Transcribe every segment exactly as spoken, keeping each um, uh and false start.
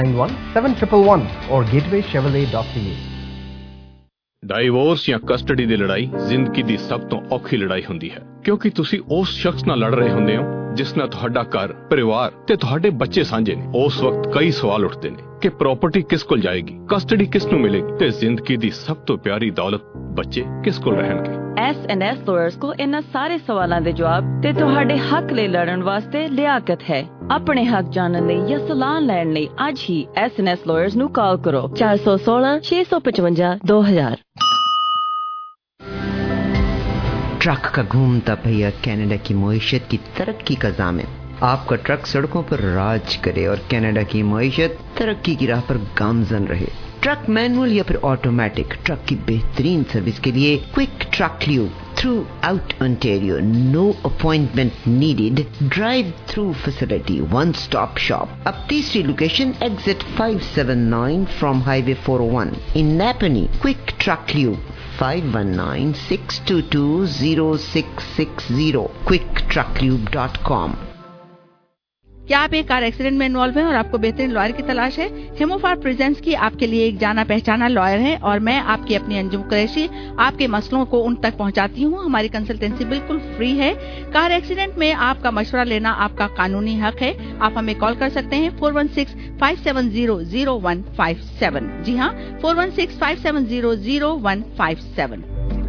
nine one seven one one or gateway chevrolet dot c a। Divorce ਜਾਂ custody ਦੀ ਲੜਾਈ ਜ਼ਿੰਦਗੀ ਦੀ ਸਭ ਤੋਂ ਔਖੀ ਲੜਾਈ ਹੁੰਦੀ ਹੈ, ਕਿਉਂਕਿ ਤੁਸੀਂ ਉਸ ਸ਼ਖਸ ਨਾਲ ਲੜ ਰਹੇ ਹੁੰਦੇ ਹੋ ਜਿਸ ਨਾਲ ਤੁਹਾਡਾ ਘਰ, ਪਰਿਵਾਰ ਤੇ ਤੁਹਾਡੇ ਬੱਚੇ ਸਾਂਝੇ ਨੇ। ਉਸ ਵਕਤ ਕਈ ਸਵਾਲ ਉੱਠਦੇ ਨੇ ਕਿ ਪ੍ਰਾਪਰਟੀ ਕਿਸ ਕੋਲ ਜਾਏਗੀ, ਕਸਟਡੀ ਕਿਸ ਨੂੰ ਮਿਲੇਗੀ ਤੇ ਜ਼ਿੰਦਗੀ ਦੀ ਸਭ ਤੋਂ ਪਿਆਰੀ ਦੌਲਤ ਬੱਚੇ ਕਿਸ ਕੋਲ ਰਹਿਣਗੇ। ਐਸ ਐਂਡ ਐਸ ਲਾਇਰਸ ਕੋਲ ਇਹਨਾਂ ਸਾਰੇ ਸਵਾਲਾਂ ਦੇ ਜਵਾਬ ਤੇ ਤੁਹਾਡੇ ਹੱਕ ਲਈ ਲੜਨ ਵਾਸਤੇ ਲਿਆਕਤ ਹੈ। ਆਪਣੇ ਹੱਕ ਜਾਣਨ ਲਈ ਜਾਂ ਸਲਾਹ ਲੈਣ ਲਈ ਅੱਜ ਹੀ ਐਸ ਐਂਡ ਐਸ ਲਾਇਰਸ ਨੂੰ ਕਾਲ ਕਰੋ ਚਾਰ ਸੌ ਸੋਲਾਂ ਛੇ ਸੌ ਪਚਵੰਜਾ ਦੋ ਹਜ਼ਾਰ। ट्रक का घूमता पहिया कनाडा की मईशत की तरक्की का ज़ामिन। आपका ट्रक सड़कों पर राज करे और कनाडा की मईशत तरक्की की राह पर गामजन रहे। ट्रक मैनुअल या फिर ऑटोमेटिक, ट्रक की बेहतरीन सर्विस के लिए quick truck lube throughout Ontario, no appointment needed, drive through facility, one stop shop. अब तीसरी location exit five seven nine from highway four oh one in Nepean. Quick truck lube five one nine six two two zero six six zero quick truck lube dot com। क्या आप एक car accident में involve हैं और आपको बेहतरीन lawyer की तलाश है? हेमोफार प्रेजेंट्स की आपके लिए एक जाना पहचाना लॉयर है और मैं आपकी अपनी अंजुम कुरैशी आपके मसलों को उन तक पहुंचाती हूं। हमारी कंसल्टेंसी बिल्कुल फ्री है। कार एक्सीडेंट में आपका मशवरा लेना आपका कानूनी हक है। आप हमें कॉल कर सकते हैं four one six five seven zero zero one five seven. जी हाँ, four one six five seven zero zero one five seven.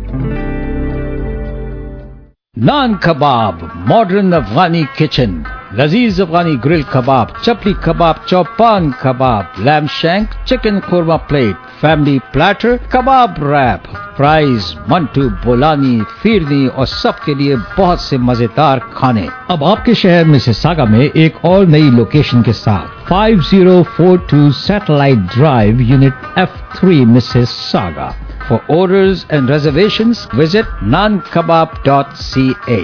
Naan kebab, modern Afghani kitchen, लजीज Afghani grill kebab, chapli kebab, chopan kebab, lamb shank, chicken korma plate, family platter, kebab wrap, fries, mantu, bolani, firni और सबके लिए बहुत से मजेदार खाने। अब आपके शहर मिसिसागा में एक और नई लोकेशन के साथ five zero four two satellite drive, unit F three, Mississauga. For orders and reservations, visit nan kebab dot c a।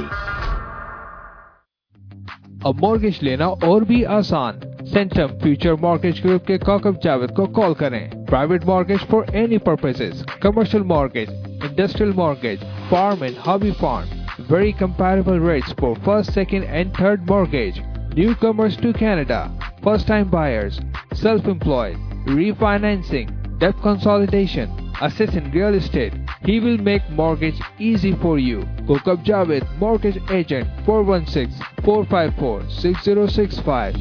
अब मॉर्गेज लेना और भी आसान। सेंटम फ्यूचर मॉर्गेज ग्रुप के काकब जावेद को कॉल करें। Private mortgage for any purposes, commercial mortgage, industrial mortgage, farm and hobby farm. Very comparable rates for first, second and third mortgage. Newcomers to Canada, first time buyers, self-employed, refinancing, debt consolidation, assist in real estate. He will make mortgage easy for you. Kokab Javed, mortgage agent, four one six four five four six zero six five।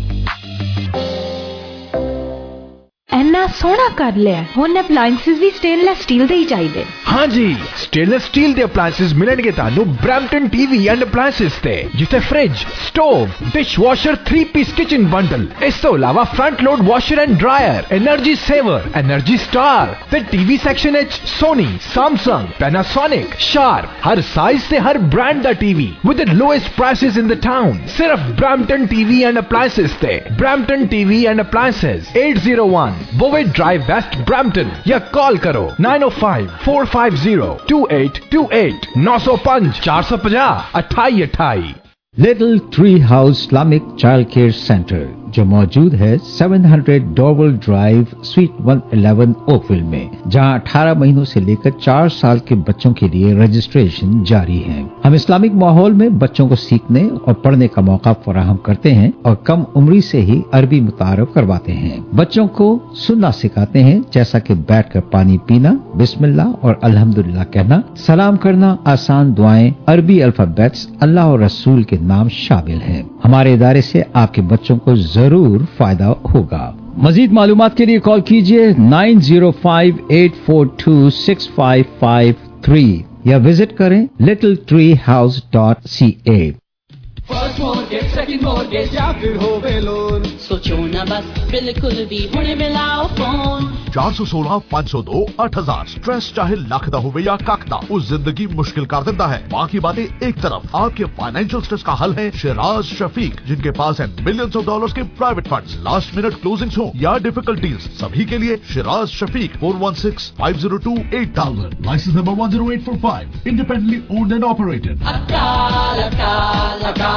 ਇੰਨਾ ਸੋਹਣਾ ਕਰ ਲਿਆ, ਹੁਣ appliances ਵੀ stainless steel ਦੇ ਹੀ ਚਾਹੀਦੇ। ਹਾਂਜੀ, stainless steel ਦੇ appliances ਮਿਲਣਗੇ ਤੁਹਾਨੂੰ ਬ੍ਰੈਂਪਟਨ ਟੀਵੀ ਐਂਡ ਅਪਲਾਈਐਂਸਸ ਤੇ, ਜਿੱਥੇ fridge, stove, dishwasher, three piece kitchen bundle, ਇਸ ਤੋਂ ਇਲਾਵਾ front load washer and dryer, energy saver, energy star ਤੇ ਟੀਵੀ ਸੈਕਸ਼ਨ ਵਿੱਚ ਸੋਨੀ, ਸੈਮਸੰਗ, ਪੈਨਾਸੋਨਿਕ, ਸ਼ਾਰਪ, ਹਰ ਸਾਈਜ਼ ਤੇ ਹਰ ਬ੍ਰਾਂਡ ਦਾ TV with the lowest prices in the town. ਸਿਰਫ ਬ੍ਰੈਂਪਟਨ ਟੀਵੀ ਐਂਡ ਅਪਲਾਈਐਂਸਸ ਤੇ। Brampton TV and appliances eight zero one Bovett Drive West Brampton या call करो nine oh five four five zero two eight two eight nine oh five four five zero अट्ठाई अट्ठाई। Little tree house Islamic child care centre जो मौजूद है seven hundred Dorval drive, suite one eleven Oakville में, जहां अठारह महीनों से लेकर चार साल के बच्चों के लिए रजिस्ट्रेशन जारी है। हम इस्लामिक माहौल में बच्चों को सीखने और पढ़ने का मौका फराहम करते हैं और कम उम्री से ही अरबी मुतारफ करवाते हैं। बच्चों को सुनना सिखाते हैं, जैसा कि बैठकर पानी पीना, बिस्मिल्लाह और अल्हम्दुलिल्लाह कहना, सलाम करना, आसान दुआएं, अरबी अल्फाबेट्स, अल्लाह और रसूल के नाम शामिल हैं। हमारे इदारे से आपके बच्चों को जरूर फायदा होगा। मजीद मालूमात के लिए कॉल कीजिए nine zero five eight four two six five five three या विजिट करें little tree house dot C A. First mortgage, second mortgage या फिर होवे लोन, सोचो ना बस, बिल्कुल भी हुणे मिलाओ फोन। चार सौ सोलह पाँच सौ दो आठ हजार। स्ट्रेस चाहे लख दा होवे या कख दा, उस जिंदगी मुश्किल कर देता है। बाकी बातें एक तरफ, आपके फाइनेंशियल स्ट्रेस का हल है शिराज शफीक, जिनके पास है मिलियंस ऑफ डॉलर्स के private funds. Last minute closings हो या डिफिकल्टीज, सभी के लिए Shiraz Shafiq four one six five zero two eight thousand, licence number one zero eight four five, independently owned and operated. Akal Akal अकाल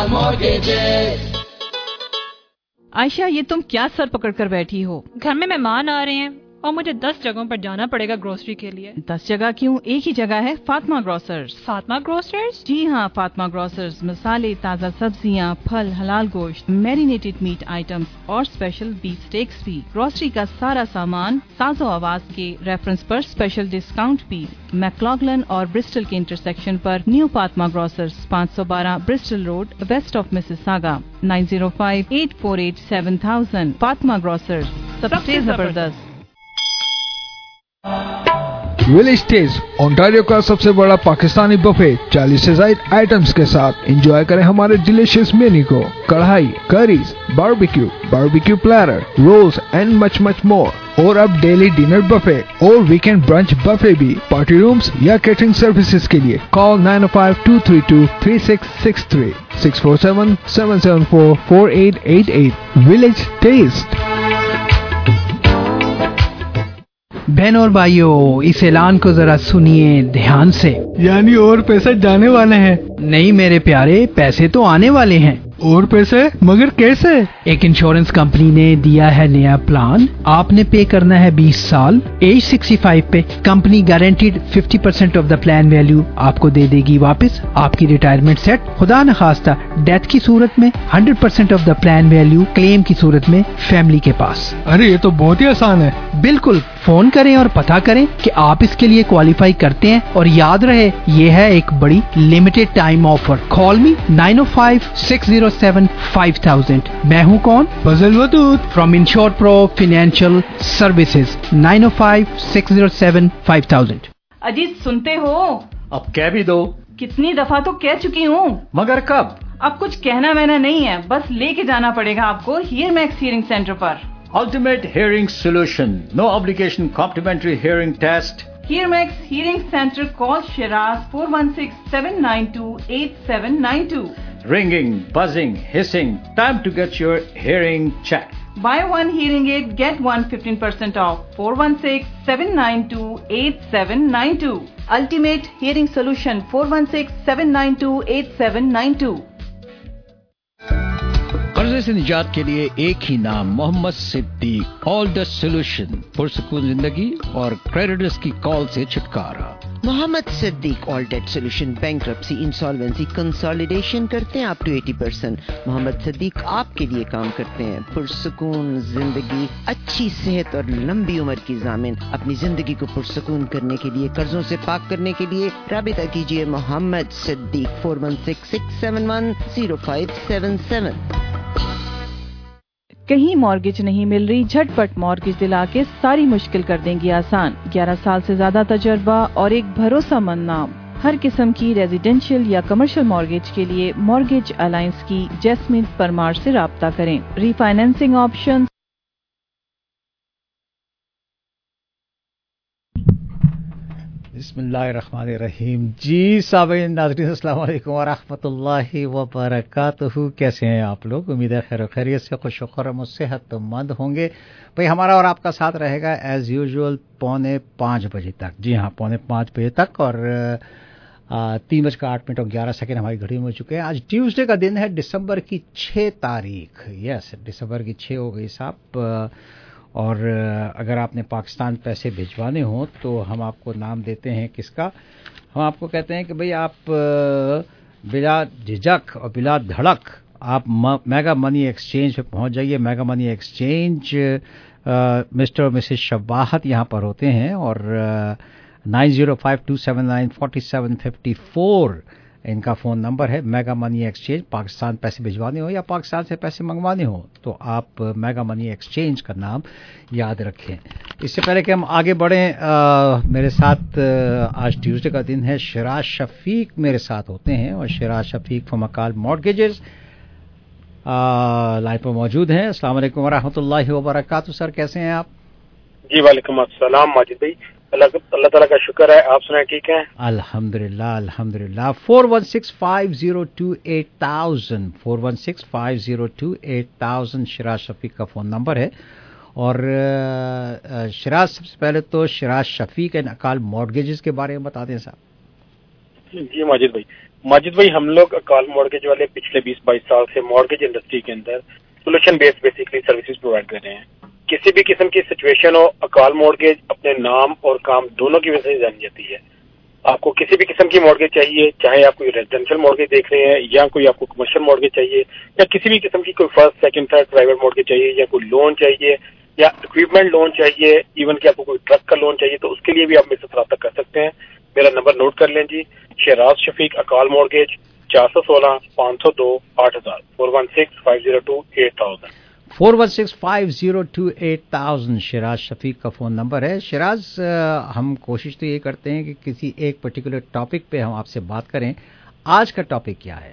आयशा, ये तुम क्या सर पकड़ कर बैठी हो? घर में मेहमान आ रहे हैं, اور مجھے دس جگہوں پر جانا پڑے گا گروسری کے لیے. دس جگہ کیوں، ایک ہی جگہ ہے، فاطمہ گروسرز. فاطمہ گروسرز؟ جی ہاں، فاطمہ گروسرز مسالے، تازہ سبزیاں، پھل، حلال گوشت، میرینیٹڈ میٹ آئٹمس اور اسپیشل بیف اسٹیکس بھی. گروسری کا سارا سامان ساز و آواز کے ریفرنس پر اسپیشل ڈسکاؤنٹ بھی. میکلاگلن اور برسٹل کے انٹرسیکشن پر نیو فاطمہ گروسرز، پانچ سو بارہ Bristol road, west of Mississauga. Nine zero five eight four eight seven thousand. Fatima grocers, سب سے زبردست. ویلیج ٹیسٹ اونٹاریو کا سب سے بڑا پاکستانی بفے چالیس سے زائد آئٹمس کے ساتھ. انجوائے کریں ہمارے ڈیلیشیس مینو کو. Karahi, curries, barbecue, barbecue platter, rolls and much much more. اور اب ڈیلی ڈنر بفے اور ویکینڈ برنچ بفے بھی. پارٹی رومز یا کیٹرنگ سروسز کے لیے call nine five two three two three six six three six four seven seven seven four four eight eight eight. Village taste. بہنوں اور بھائیوں، اس اعلان کو ذرا سنیے دھیان سے. یعنی اور پیسے جانے والے ہیں؟ نہیں میرے پیارے، پیسے تو آنے والے ہیں. اور پیسے؟ مگر کیسے؟ ایک انشورنس کمپنی نے دیا ہے نیا پلان. آپ نے پے کرنا ہے بیس سال، ایج سکسٹی فائیو پہ. Company guaranteed fifty percent of the plan value آپ کو دے دے گی واپس. آپ کی ریٹائرمنٹ سیٹ. خدا نخواستہ ڈیتھ کی صورت میں hundred percent of the plan value claim کی صورت میں فیملی کے پاس. ارے یہ تو بہت ہی آسان ہے. بالکل. فون کریں اور پتہ کریں کہ آپ اس کے لیے کوالیفائی کرتے ہیں. اور یاد رہے یہ ہے ایک بڑی limited time offer. Call me nine او five six zero seven five thousand. میں ہوں کون؟ Fazal Wadood from insure pro financial services. Nine O five six zero seven five thousand. Ajit سنتے ہو؟ اب کہہ بھی دو. کتنی دفعہ تو کہہ چکی ہوں. مگر کب؟ اب کچھ کہنا وہنا نہیں ہے، بس لے کے جانا پڑے گا آپ کو ہیئر میکس ہیئرنگ سینٹر پر. Ultimate Hearing Solution. No obligation complimentary hearing test. Hear Max Hearing Center. Call Shiraz four one six seven nine two eight seven nine two. Ringing, buzzing, hissing. Time to get your hearing checked. Buy one hearing aid, get one fifteen percent off. four one six seven nine two eight seven nine two. Ultimate Hearing Solution. four one six seven nine two eight seven nine two. قرضے سے نجات کے لیے ایک ہی نام، محمد صدیق. آل the solution, پرسکون زندگی اور کریڈٹرز کی کال سے چھٹکارا. Muhammad Siddique all debt solution, bankruptcy, insolvency, consolidation کرتے ہیں up to eighty percent. Muhammad Siddique آپ کے لیے کام کرتے ہیں. پرسکون زندگی، اچھی صحت اور لمبی عمر کی ضامن. اپنی زندگی کو پرسکون کرنے کے لیے، قرضوں سے پاک کرنے کے لیے رابطہ کیجیے Muhammad Siddique four one six six seven one zero five seven seven. کہیں مارگیج نہیں مل رہی؟ جھٹ پٹ مارگیج دلا کے ساری مشکل کر دیں گی آسان. گیارہ سال سے زیادہ تجربہ اور ایک بھروسہ مند نام. ہر قسم کی ریزیڈینشیل یا کمرشل مارگیج کے لیے مارگیج الائنس کی جیسمین پرمار سے رابطہ کریں. Refinancing option. بسم اللہ الرحمن الرحیم. جی سامعین ناظرین السلام علیکم ورحمۃ اللہ وبرکاتہ. کیسے ہیں آپ لوگ؟ امید ہے خیر و خیریت سے، خوش و خرم و صحت مند ہوں گے. بھائی ہمارا اور آپ کا ساتھ رہے گا ایز یوزول پونے پانچ بجے تک. جی ہاں، پونے پانچ بجے تک. اور تین بج کر آٹھ منٹ اور گیارہ سیکنڈ ہماری گھڑی میں ہو چکے ہیں. آج ٹیوزڈے کا دن ہے، دسمبر کی چھ تاریخ. یس دسمبر کی چھ ہو گئی صاحب. اور اگر آپ نے پاکستان پیسے بھجوانے ہوں تو ہم آپ کو نام دیتے ہیں کس کا. ہم آپ کو کہتے ہیں کہ بھئی آپ بلا جھجک اور بلا دھڑک آپ میگا منی ایکسچینج پہ پہنچ جائیے. میگا منی ایکسچینج مسٹر اور مسز شباہت یہاں پر ہوتے ہیں. اور nine zero five two seven nine forty seven fifty four ان کا فون نمبر ہے. Mega money exchange. پاکستان پیسے بھجوانے ہو یا پاکستان سے پیسے منگوانے ہو تو آپ میگا منی ایکسچینج کا نام یاد رکھیں. اس سے پہلے کہ ہم آگے بڑھیں، میرے ساتھ آج ٹیوزڈے کا دن ہے، شراز شفیق میرے ساتھ ہوتے ہیں. اور Shiraz Shafiq from Akal mortgages line پر موجود ہیں. السلام علیکم ورحمۃ اللہ وبرکاتہ. سر کیسے ہیں آپ؟ جی وعلیکم السلام ماجد بھائی. اللہ اللہ تعالیٰ کا شکر ہے. آپ سنائیں ٹھیک ہیں؟ الحمدللہ الحمدللہ. Four one six five zero two eight thousand four one six five zero two eight thousand Shiraz Shafiq کا فون نمبر ہے. اور شراز سب سے پہلے تو شراز شفیق اینڈ اکال مارگیجز کے بارے میں بتا دیں صاحب. جی ماجد بھائی ماجد بھائی ہم لوگ اکال مارگیج والے پچھلے بیس بائیس سال سے مارگیج انڈسٹری کے اندر solution base basically services provide کر رہے ہیں. किसी भी किस्म की सिचुएशन हो, अकाल मॉर्गेज अपने नाम और काम दोनों की वजह से जानी जाती है। आपको किसी भी किस्म की मॉर्गेज चाहिए, चाहे आप कोई रेजिडेंशियल मॉर्गेज देख रहे हैं या कोई आपको कमर्शियल मॉर्गेज चाहिए या किसी भी किस्म की कोई first second third private mortgage चाहिए या कोई लोन चाहिए या इक्विपमेंट लोन चाहिए, इवन कि आपको कोई ट्रक का लोन चाहिए, तो उसके लिए भी आप मेरे से रब्ता कर सकते हैं। मेरा नंबर नोट कर लें जी, शहराज शफीक अकाल मॉर्गेज, चार सौ सोलह पाँच सौ दो आठ हजार, four one six five zero two eight thousand four one six five zero two eight thousand Shiraz Shafiq का फ़ोन नंबर है। शराज, हम कोशिश तो ये करते हैं कि किसी एक पर्टिकुलर टॉपिक पे हम आपसे बात करें। आज का टॉपिक क्या है?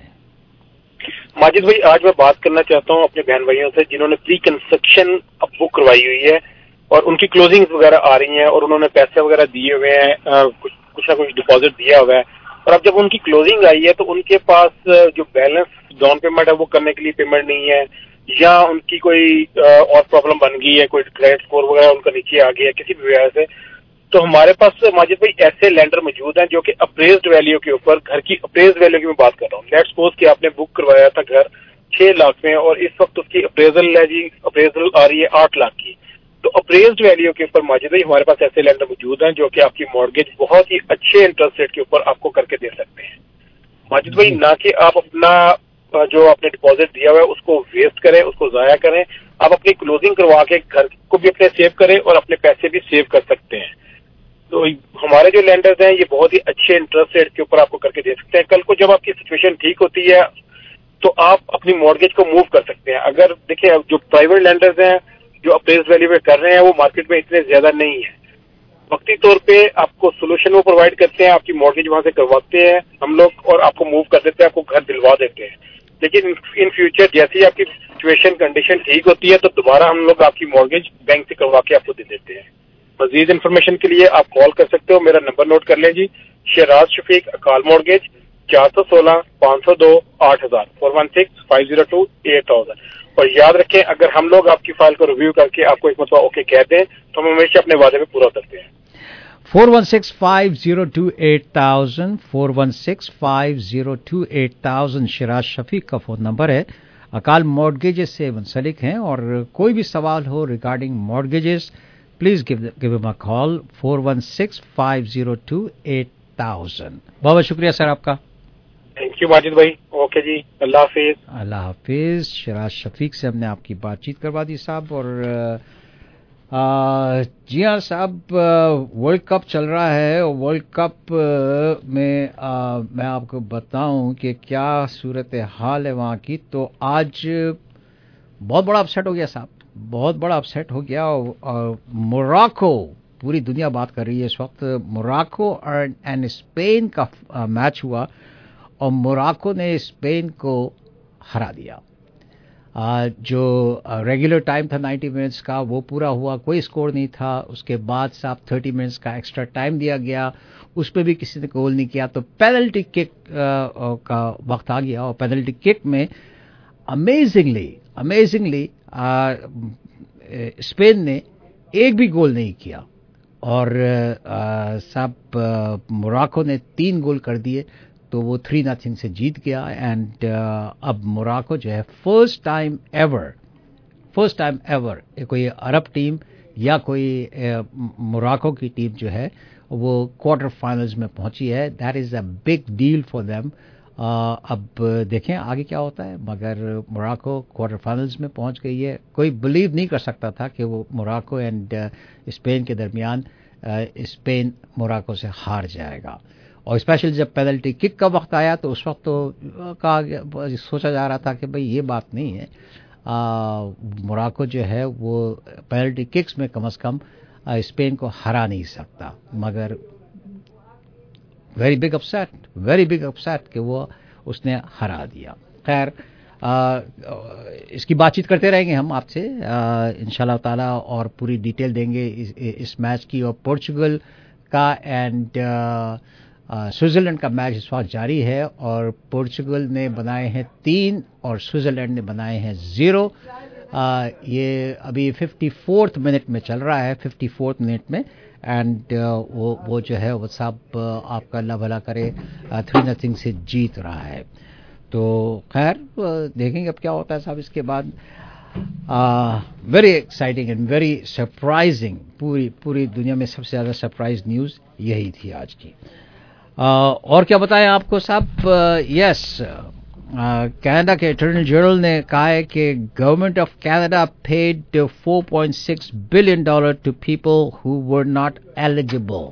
माजिद भाई, आज मैं बात करना चाहता हूँ अपने बहन भाइयों से जिन्होंने प्री कंस्ट्रक्शन अब बुक करवाई हुई है और उनकी क्लोजिंग वगैरह आ रही हैं और उन्होंने पैसे वगैरह दिए हुए हैं, कुछ कुछ ना कुछ डिपॉजिट दिया हुआ है, और अब जब उनकी क्लोजिंग आई है तो उनके पास जो बैलेंस डाउन पेमेंट है वो करने के लिए पेमेंट नहीं है, या उनकी कोई और प्रॉब्लम बन गई है, कोई क्रेडिट स्कोर वगैरह उनका नीचे आ गया किसी भी वजह से, तो हमारे पास माजिद भाई ऐसे लैंडर मौजूद हैं जो कि अप्रेज्ड वैल्यू के ऊपर, घर की अप्रेज्ड वैल्यू की मैं बात कर रहा हूँ। लेट्स सपोज कि आपने बुक करवाया था घर छह लाख में और इस वक्त उसकी अप्रेजल है जी, अप्रेजल आ रही है आठ लाख की, तो अप्रेज्ड वैल्यू के ऊपर माजिद भाई हमारे पास ऐसे लैंडर मौजूद हैं जो कि आपकी मॉर्गेज बहुत ही अच्छे इंटरेस्ट रेट के ऊपर आपको करके दे सकते हैं। माजिद भाई, ना कि आप अपना जो आपने डिपॉजिट दिया हुआ है उसको वेस्ट करें, उसको जाया करें, आप अपनी क्लोजिंग करवा के घर को भी अपने सेव करें और अपने पैसे भी सेव कर सकते हैं। तो हमारे जो लैंडर्स हैं ये बहुत ही अच्छे इंटरेस्ट रेट के ऊपर आपको करके दे सकते हैं। कल को जब आपकी सिचुएशन ठीक होती है तो आप अपनी मॉर्गेज को मूव कर सकते हैं। अगर देखिए, जो प्राइवेट लैंडर्स हैं जो अप्रेज वैल्यू पे कर रहे हैं वो मार्केट में इतने ज्यादा नहीं है, वक्ती तौर पे आपको सोल्यूशन वो प्रोवाइड करते हैं, आपकी मॉर्गेज वहां से करवाते हैं हम लोग और आपको मूव कर देते हैं, आपको घर दिलवा देते हैं। लेकिन इन फ्यूचर जैसे ही आपकी सिचुएशन कंडीशन ठीक होती है तो दोबारा हम लोग आपकी मॉर्गेज बैंक से करवा के आपको दे देते हैं। मजीद इन्फॉर्मेशन के लिए आप कॉल कर सकते हो, मेरा नंबर नोट कर लें जी, शहराज शफीक अकाल मॉर्गेज, चार सौ सोलह पाँच सौ दो आठ हजार, four one six five zero two eight thousand. और याद रखें, अगर हम लोग आपकी फाइल को रिव्यू करके आपको एक मतलब ओके कह दें तो हम हमेशा अपने वादे में पूरा करते हैं। Four one six five zero two eight thousand, four one six five zero two eight thousand Shiraz Shafiq का फ़ोन नंबर है। अकाल मॉर्गेजेस से मुंसलिक हैं और कोई भी सवाल हो regarding mortgages, please give give him a call, four one six five zero two eight thousand. बहुत बहुत शुक्रिया सर आपका। थैंक यू माजिद भाई। ओके जी, अल्लाह हाफिज। अल्लाह हाफिज। शराज शफीक से हमने आपकी बातचीत करवा दी साहब। और आ, जी हाँ साहब, वर्ल्ड कप चल रहा है और वर्ल्ड कप में आ, मैं आपको बताऊं कि क्या सूरत हाल है वहाँ की। तो आज बहुत बड़ा अपसेट हो गया साहब, बहुत बड़ा अपसेट हो गया। और मोरक्को, पूरी दुनिया बात कर रही है इस वक्त, मोरक्को और एंड स्पेन का आ, मैच हुआ और मोरक्को ने स्पेन को हरा दिया। आ, जो रेगुलर टाइम था नब्बे मिनट्स का वो पूरा हुआ, कोई स्कोर नहीं था। उसके बाद साहब तीस मिनट्स का एक्स्ट्रा टाइम दिया गया, उस पर भी किसी ने गोल नहीं किया। तो पेनल्टी किक का वक्त आ गया और पेनल्टी किक में अमेजिंगली अमेजिंगली स्पेन ने एक भी गोल नहीं किया और साहब मोरक्को ने तीन गोल कर दिए, तो वो थ्री नथिंग से जीत गया। एंड uh, अब मोरक्को जो है first time ever first time ever कोई अरब टीम या कोई मोरक्को की टीम जो है वो क्वार्टर फाइनल्स में पहुंची है। That is a big deal for them. अब देखें आगे क्या होता है, मगर मोरक्को क्वार्टर फाइनल्स में पहुंच गई है। कोई बिलीव नहीं कर सकता था कि वो मोरक्को एंड स्पेन के दरमियान स्पेन मोरक्को से हार जाएगा। और स्पेशल जब पेनल्टी किक का वक्त आया तो उस वक्त तो कहा सोचा जा रहा था कि भाई ये बात नहीं है, मोरक्को जो है वो पेनल्टी किक्स में कम से कम स्पेन को हरा नहीं सकता। मगर very big upset, very big upset कि वो उसने हरा दिया। खैर, इसकी बातचीत करते रहेंगे हम आपसे इंशाल्लाह ताला और पूरी डिटेल देंगे इस, इस मैच की। और पोर्चुगल का एंड स्विट्ज़रलैंड का मैच इस वक्त जारी है और पोर्चुगल ने बनाए हैं तीन और स्विट्ज़रलैंड ने बनाए हैं ज़ीरो। ये अभी फिफ्टी फोर्थ मिनट में चल रहा है, फिफ्टी फोर्थ मिनट में। एंड वो वो जो है वो सब आपका अल्लाह भला करे थ्री नथिंग से जीत रहा है। तो खैर देखेंगे अब क्या होता है साहब इसके बाद। Very exciting and very surprising. पूरी पूरी दुनिया में सबसे ज़्यादा सरप्राइज न्यूज़ यही थी आज की. uh, और क्या बताएं आपको साहब. यस, कनाडा के अटॉर्नी जनरल ने कहा है कि government of Canada paid four point six billion dollar to people who were not eligible.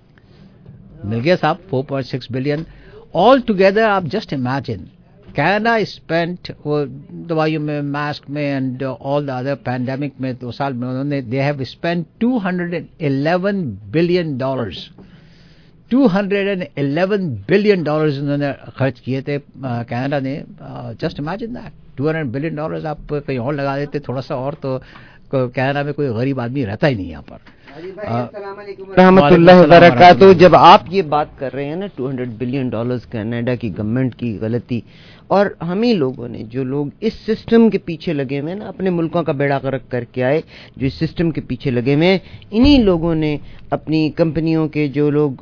मिल गया साहब four point six billion all together. आप जस्ट इमेजिन, कनाडा स्पेंट दवाइयों में, मास्क में and all the other pandemic में दो साल में उन्होंने they have spent two hundred eleven billion dollars. Two hundred eleven billion dollars उन्होंने खर्च किए थे कनाडा ने. Just imagine that. Two hundred billion dollars आप कहीं और लगा देते थोड़ा सा और, तो कनाडा में कोई गरीब आदमी रहता ही नहीं यहाँ पर. रहमतुल्लाह वबरकातुहू. जब आप ये बात कर रहे हैं ना two hundred billion dollars Canada की गवर्नमेंट की गलती, और हम ही लोगों ने, जो लोग इस सिस्टम के पीछे लगे हुए हैं ना, अपने मुल्कों का बेड़ा गर्क करके आए, जो इस सिस्टम के पीछे लगे हुए हैं, इन्हीं लोगों ने अपनी कंपनियों के जो लोग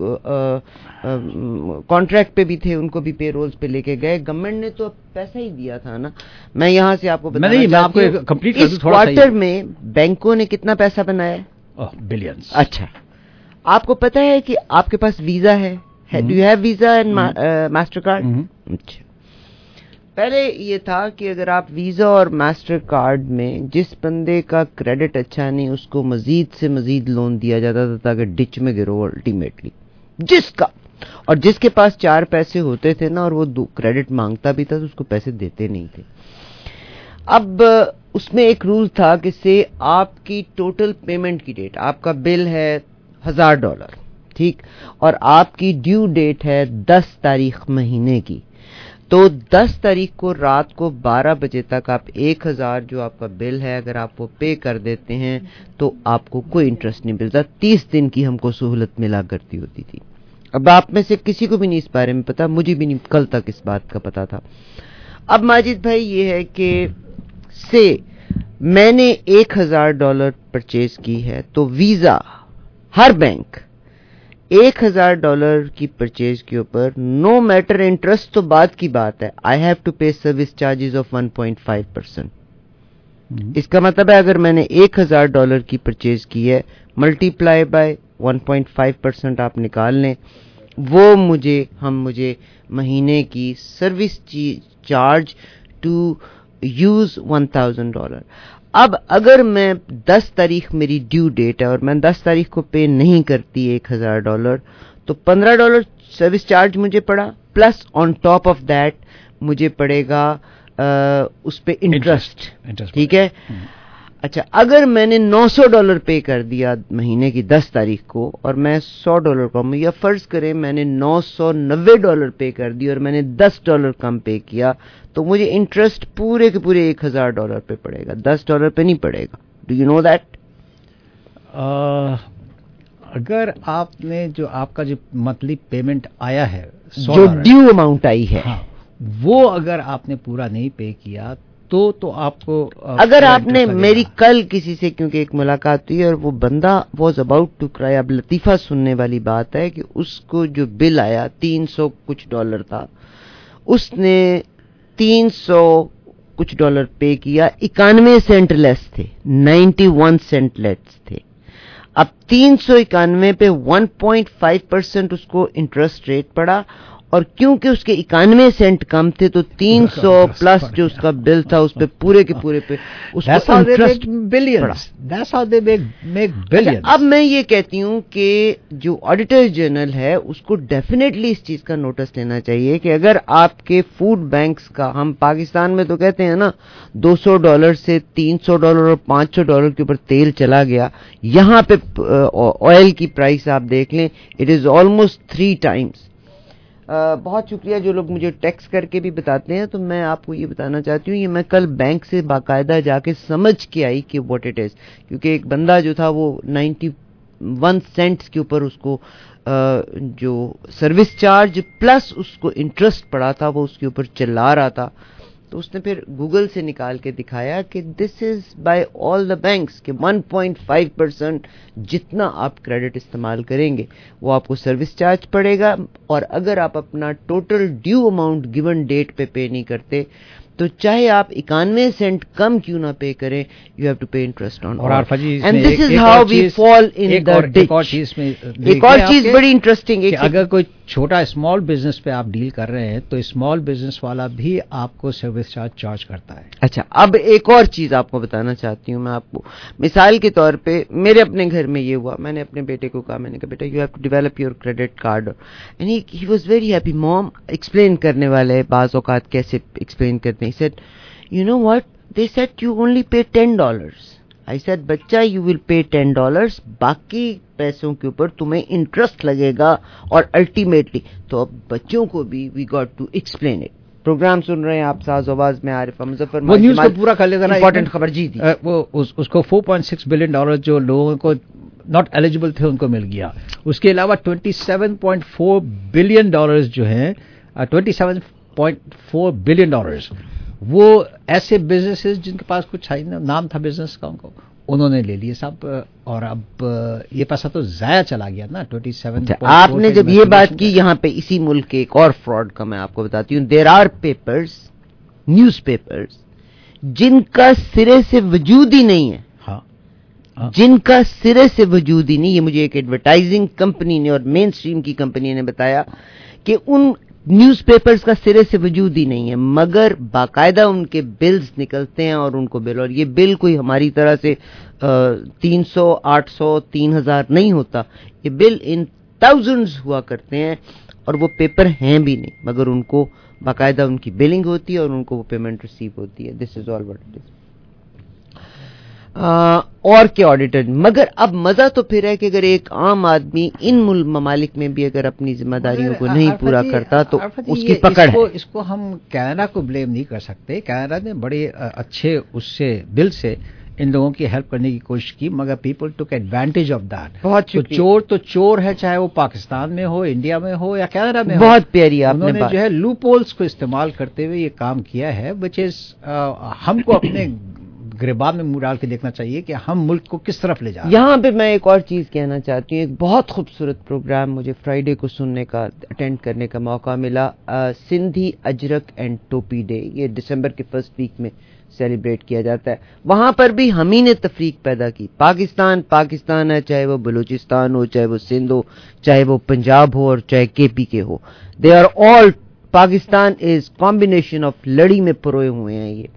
कॉन्ट्रैक्ट पे भी थे उनको भी पे रोल्स पे लेके गए. गवर्नमेंट ने तो पैसा ही दिया था ना. मैं यहाँ से आपको बताना चाहती हूँ, इस क्वार्टर में बैंकों ने कितना पैसा बनाया? बिलियंस. अच्छा, आपको पता है कि आपके पास वीजा है? Do you have visa and mastercard? अच्छा, पहले ये था कि अगर आप वीजा और मास्टर कार्ड में जिस बंदे का क्रेडिट अच्छा नहीं, उसको मजीद से मजीद लोन दिया जाता था ताकि डिच में गिरो अल्टीमेटली. जिसका और जिसके पास चार पैसे होते थे ना, और वो दो क्रेडिट मांगता भी था, तो उसको पैसे देते नहीं थे. अब उसमें एक रूल था कि से आपकी टोटल पेमेंट की डेट, आपका बिल है हजार डॉलर, ठीक, और आपकी ड्यू डेट है दस तारीख महीने की, तो दस तारीख को रात को बारह बजे तक आप एक हजार जो आपका बिल है, अगर आप वो पे कर देते हैं तो आपको कोई इंटरेस्ट नहीं मिलता. तीस दिन की हमको सहूलत मिला करती होती थी. अब आप में से किसी को भी नहीं इस बारे में पता, मुझे भी नहीं कल तक इस बात का पता था. अब माजिद भाई ये है कि से मैंने एक हजार डॉलर परचेज की है, तो वीजा हर बैंक एक हजार डॉलर की परचेज के ऊपर नो मैटर इंटरेस्ट तो बात की बात है, I have to pay service charges of one point five percent. इसका मतलब है अगर मैंने एक हजार डॉलर की परचेज की है, multiply by one point five percent आप निकाल लें, वो मुझे हम मुझे महीने की service charge to use one thousand dollar. अब अगर मैं दस तारीख मेरी ड्यू डेट है और मैं दस तारीख को पे नहीं करती एक हजार डॉलर, तो पंद्रह डॉलर सर्विस चार्ज मुझे पड़ा, plus on top of that मुझे पड़ेगा आ, उस पे इंटरेस्ट. ठीक है. अच्छा, अगर मैंने नौ सौ डॉलर पे कर दिया महीने की दस तारीख को और मैं सौ डॉलर कम, या फर्ज करें मैंने नौ सौ नब्बे डॉलर पे कर दी और मैंने दस डॉलर कम पे किया, तो मुझे इंटरेस्ट पूरे के पूरे एक हजार डॉलर पे पड़ेगा, दस डॉलर पे नहीं पड़ेगा. Do you know that? अगर आपने जो आपका जो मंथली पेमेंट आया है, जो ड्यू अमाउंट आई है, हाँ, वो अगर आपने पूरा नहीं पे किया तो तो आपको अगर आपने मेरी कल किसी से क्योंकि एक मुलाकात हुई और वो बंदा वॉज अबाउट टू क्राई. अब लतीफा सुनने वाली बात है कि उसको जो बिल आया तीन सौ कुछ डॉलर था, उसने तीन सौ कुछ डॉलर पे किया, इक्यानवे सेंट लेस थे, नाइन्टी वन सेंट लेस थे. अब तीन सौ इक्यानवे पे वन पॉइंट फाइव परसेंट उसको इंटरेस्ट रेट पड़ा, और क्योंकि उसके इक्यानवे सेंट कम थे तो तीन सौ प्लस जो उसका बिल था उस पे पूरे के पूरे पे उसको interest billions. That's how they make make billions. अब मैं ये कहती हूँ कि जो ऑडिटर जनरल है उसको डेफिनेटली इस चीज का नोटिस लेना चाहिए कि अगर आपके फूड बैंक्स का, हम पाकिस्तान में तो कहते हैं ना दो सौ डॉलर से तीन सौ डॉलर और पाँच सौ डॉलर के ऊपर तेल चला गया, यहाँ पे ऑयल की प्राइस आप देख लें, it is almost three times. Uh, बहुत शुक्रिया जो लोग मुझे टेक्स्ट करके भी बताते हैं. तो मैं आपको ये बताना चाहती हूँ, ये मैं कल बैंक से बाकायदा जाके समझ के आई कि व्हाट इट इज, क्योंकि एक बंदा जो था वो नाइन्टी वन सेंट्स के ऊपर उसको uh, जो सर्विस चार्ज प्लस उसको इंटरेस्ट पड़ा था वो उसके ऊपर चिल्ला रहा था. तो उसने फिर गूगल से निकाल के दिखाया कि this is by all the banks कि वन पॉइंट फाइव परसेंट जितना आप क्रेडिट इस्तेमाल करेंगे वो आपको सर्विस चार्ज पड़ेगा, और अगर आप अपना total due amount given date पे पे नहीं करते تو چاہے آپ اکانوے سینٹ کم کیوں نہ پے کریں, you have to pay interest on. اور Arifa ji and this is how we fall in the ditch. ایک اور چیز بڑی انٹرسٹنگ ہے کہ اگر کوئی چھوٹا اسمال بزنس پہ آپ ڈیل کر رہے ہیں تو اسمال بزنس والا بھی آپ کو سروس چارج چارج کرتا ہے. اچھا, اب ایک اور چیز آپ کو بتانا چاہتی ہوں میں آپ کو. مثال کے طور پہ میرے اپنے گھر میں یہ ہوا, میں نے اپنے بیٹے کو کہا, میں نے کہا بیٹا you have to develop your credit card, and he was very happy. Mom explain کرنے والے بعض اوقات کیسے ایکسپلین کرتے ہیں. He said you know what, they said you only pay ten dollars. I said بچہ you will pay ten dollars, باقی پیسوں کے اوپر تمہیں انٹرسٹ لگے گا. اور الٹیمیٹلی تو اب بچوں کو بھی we got to explain it. Programme سن رہے ہیں آپ ساز آواز میں, عارفہ مظفر, وہ نیوز کو پورا کر لیتا نا, امپورٹنٹ خبر جی تھی وہ اس کو four point six billion dollar جو لوگوں کو ناٹ ایلیجبل تھے ان کو مل گیا. اس کے علاوہ twenty seven point four billion dollars جو ہیں, twenty seven point four billion dollars وہ ایسے بزنسز جن کے پاس کچھ نام تھا بزنس کا ان کو انہوں نے لے لیے صاحب. اور اب یہ پیسہ تو ضائع چلا گیا نا. ٹوئنٹی سیون آپ نے جب یہ بات کی یہاں پہ اسی ملک کے ایک اور فراڈ کا میں آپ کو بتاتی ہوں. There are papers, newspapers جن کا سرے سے وجود ہی نہیں ہے, جن کا سرے سے وجود ہی نہیں. یہ مجھے ایک ایڈورٹائزنگ کمپنی نے اور مین اسٹریم کی کمپنی نے بتایا کہ ان نیوز پیپرز کا سرے سے وجود ہی نہیں ہے, مگر باقاعدہ ان کے بلز نکلتے ہیں اور ان کو بل, اور یہ بل کوئی ہماری طرح سے تین سو آٹھ سو تین ہزار نہیں ہوتا, یہ بل ان تھاؤزنڈز ہوا کرتے ہیں اور وہ پیپر ہیں بھی نہیں, مگر ان کو باقاعدہ ان کی بلنگ ہوتی ہے اور ان کو وہ پیمنٹ ریسیو ہوتی ہے. This is all what it is. اور کیا آڈیٹر. مگر اب مزہ تو پھر ہے کہ اگر ایک عام آدمی ان ممالک میں بھی اگر اپنی ذمہ داریوں کو نہیں پورا کرتا تو اس کی پکڑ ہے. اس کو ہم کینیڈا کو بلیم نہیں کر سکتے. کینیڈا نے بڑے اچھے اس سے دل سے ان لوگوں کی ہیلپ کرنے کی کوشش کی, مگر پیپل ٹوک ایڈوانٹیج آف دیٹ. بہت تو چور تو چور ہے, چاہے وہ پاکستان میں ہو, انڈیا میں ہو یا کینیڈا میں ہو. بہت پیاری آپ نے بات جو ہے لوپ ہولز کو استعمال کرتے ہوئے یہ کام کیا ہے, وچ از ہم کو اپنے گریبان میں منہ ڈال کے دیکھنا چاہیے کہ ہم ملک کو کس طرف لے جا رہے ہیں. یہاں پہ میں ایک اور چیز کہنا چاہتی ہوں. ایک بہت خوبصورت پروگرام مجھے فرائیڈے کو سننے کا اٹینڈ کرنے کا موقع ملا, سندھی اجرک اینڈ ٹوپی ڈے. یہ دسمبر کے فرسٹ ویک میں سیلیبریٹ کیا جاتا ہے. وہاں پر بھی ہم ہی نے تفریق پیدا کی. پاکستان پاکستان ہے, چاہے وہ بلوچستان ہو, چاہے وہ سندھ ہو, چاہے وہ پنجاب ہو اور چاہے کے پی کے ہو. They are all, Pakistan is combination of لڑی میں پروئے ہوئے ہیں یہ.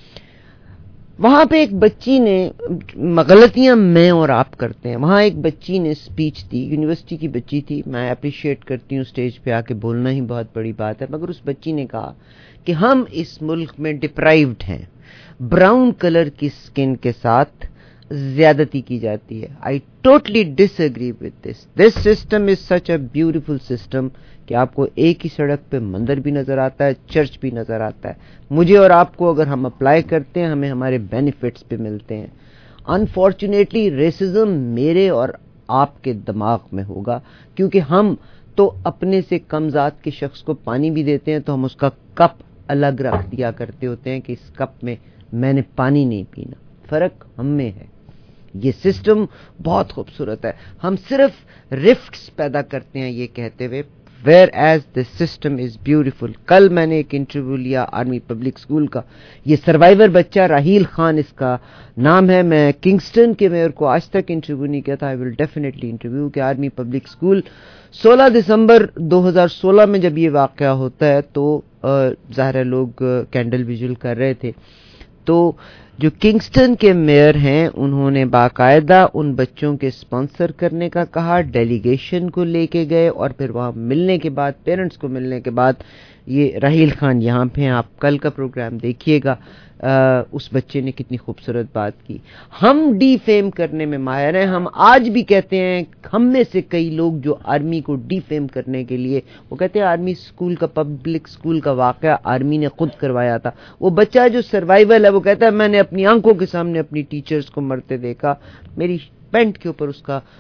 وہاں پہ ایک بچی نے, غلطیاں میں اور آپ کرتے ہیں, وہاں ایک بچی نے اسپیچ دی, یونیورسٹی کی بچی تھی. میں اپریشیٹ کرتی ہوں اسٹیج پہ آ کے بولنا ہی بہت بڑی بات ہے, مگر اس بچی نے کہا کہ ہم اس ملک میں ڈپرائیوڈ ہیں, براؤن کلر کی سکن کے ساتھ زیادتی کی جاتی ہے. I totally disagree with this. This system is such a beautiful system کہ آپ کو ایک ہی سڑک پہ مندر بھی نظر آتا ہے, چرچ بھی نظر آتا ہے. مجھے اور آپ کو اگر ہم اپلائی کرتے ہیں ہمیں ہمارے بینیفٹس پہ ملتے ہیں. انفارچونیٹلی ریسزم میرے اور آپ کے دماغ میں ہوگا, کیونکہ ہم تو اپنے سے کم ذات کے شخص کو پانی بھی دیتے ہیں تو ہم اس کا کپ الگ رکھ دیا کرتے ہوتے ہیں کہ اس کپ میں میں نے پانی نہیں پینا. فرق ہم میں ہے. یہ سسٹم بہت خوبصورت ہے. ہم صرف رفٹس پیدا کرتے ہیں یہ کہتے ہوئے, where is the system is beautiful. کل میں نے ایک انٹرویو لیا آرمی پبلک اسکول کا. یہ سروائیور بچہ راہیل خان اس کا نام ہے. میں کنگسٹن کے میئر کو آج تک انٹرویو نہیں کیا تھا. آئی ول ڈیفینیٹلی انٹرویو کہ آرمی پبلک اسکول سولہ دسمبر دو ہزار سولہ میں جب یہ واقعہ ہوتا ہے تو ظاہر ہے لوگ کینڈل ویژول کر رہے تھے, تو جو کنگسٹن کے میئر ہیں انہوں نے باقاعدہ ان بچوں کے اسپانسر کرنے کا کہا, ڈیلیگیشن کو لے کے گئے, اور پھر وہاں ملنے کے بعد, پیرنٹس کو ملنے کے بعد, یہ راہیل خان یہاں پہ ہیں, آپ کل کا پروگرام دیکھیے گا, آ, اس بچے نے کتنی خوبصورت بات کی. ہم ڈی فیم کرنے میں ماہر ہیں. ہم آج بھی کہتے ہیں, ہم میں سے کئی لوگ جو آرمی کو ڈی فیم کرنے کے لیے, وہ کہتے ہیں آرمی اسکول کا, پبلک اسکول کا واقعہ آرمی نے خود کروایا تھا. وہ بچہ جو سروائیول ہے وہ کہتا ہے میں نے اپنی آنکھوں کے سامنے اپنی ٹیچرز کو مرتے دیکھا, میری پینٹ کے اوپر اس کا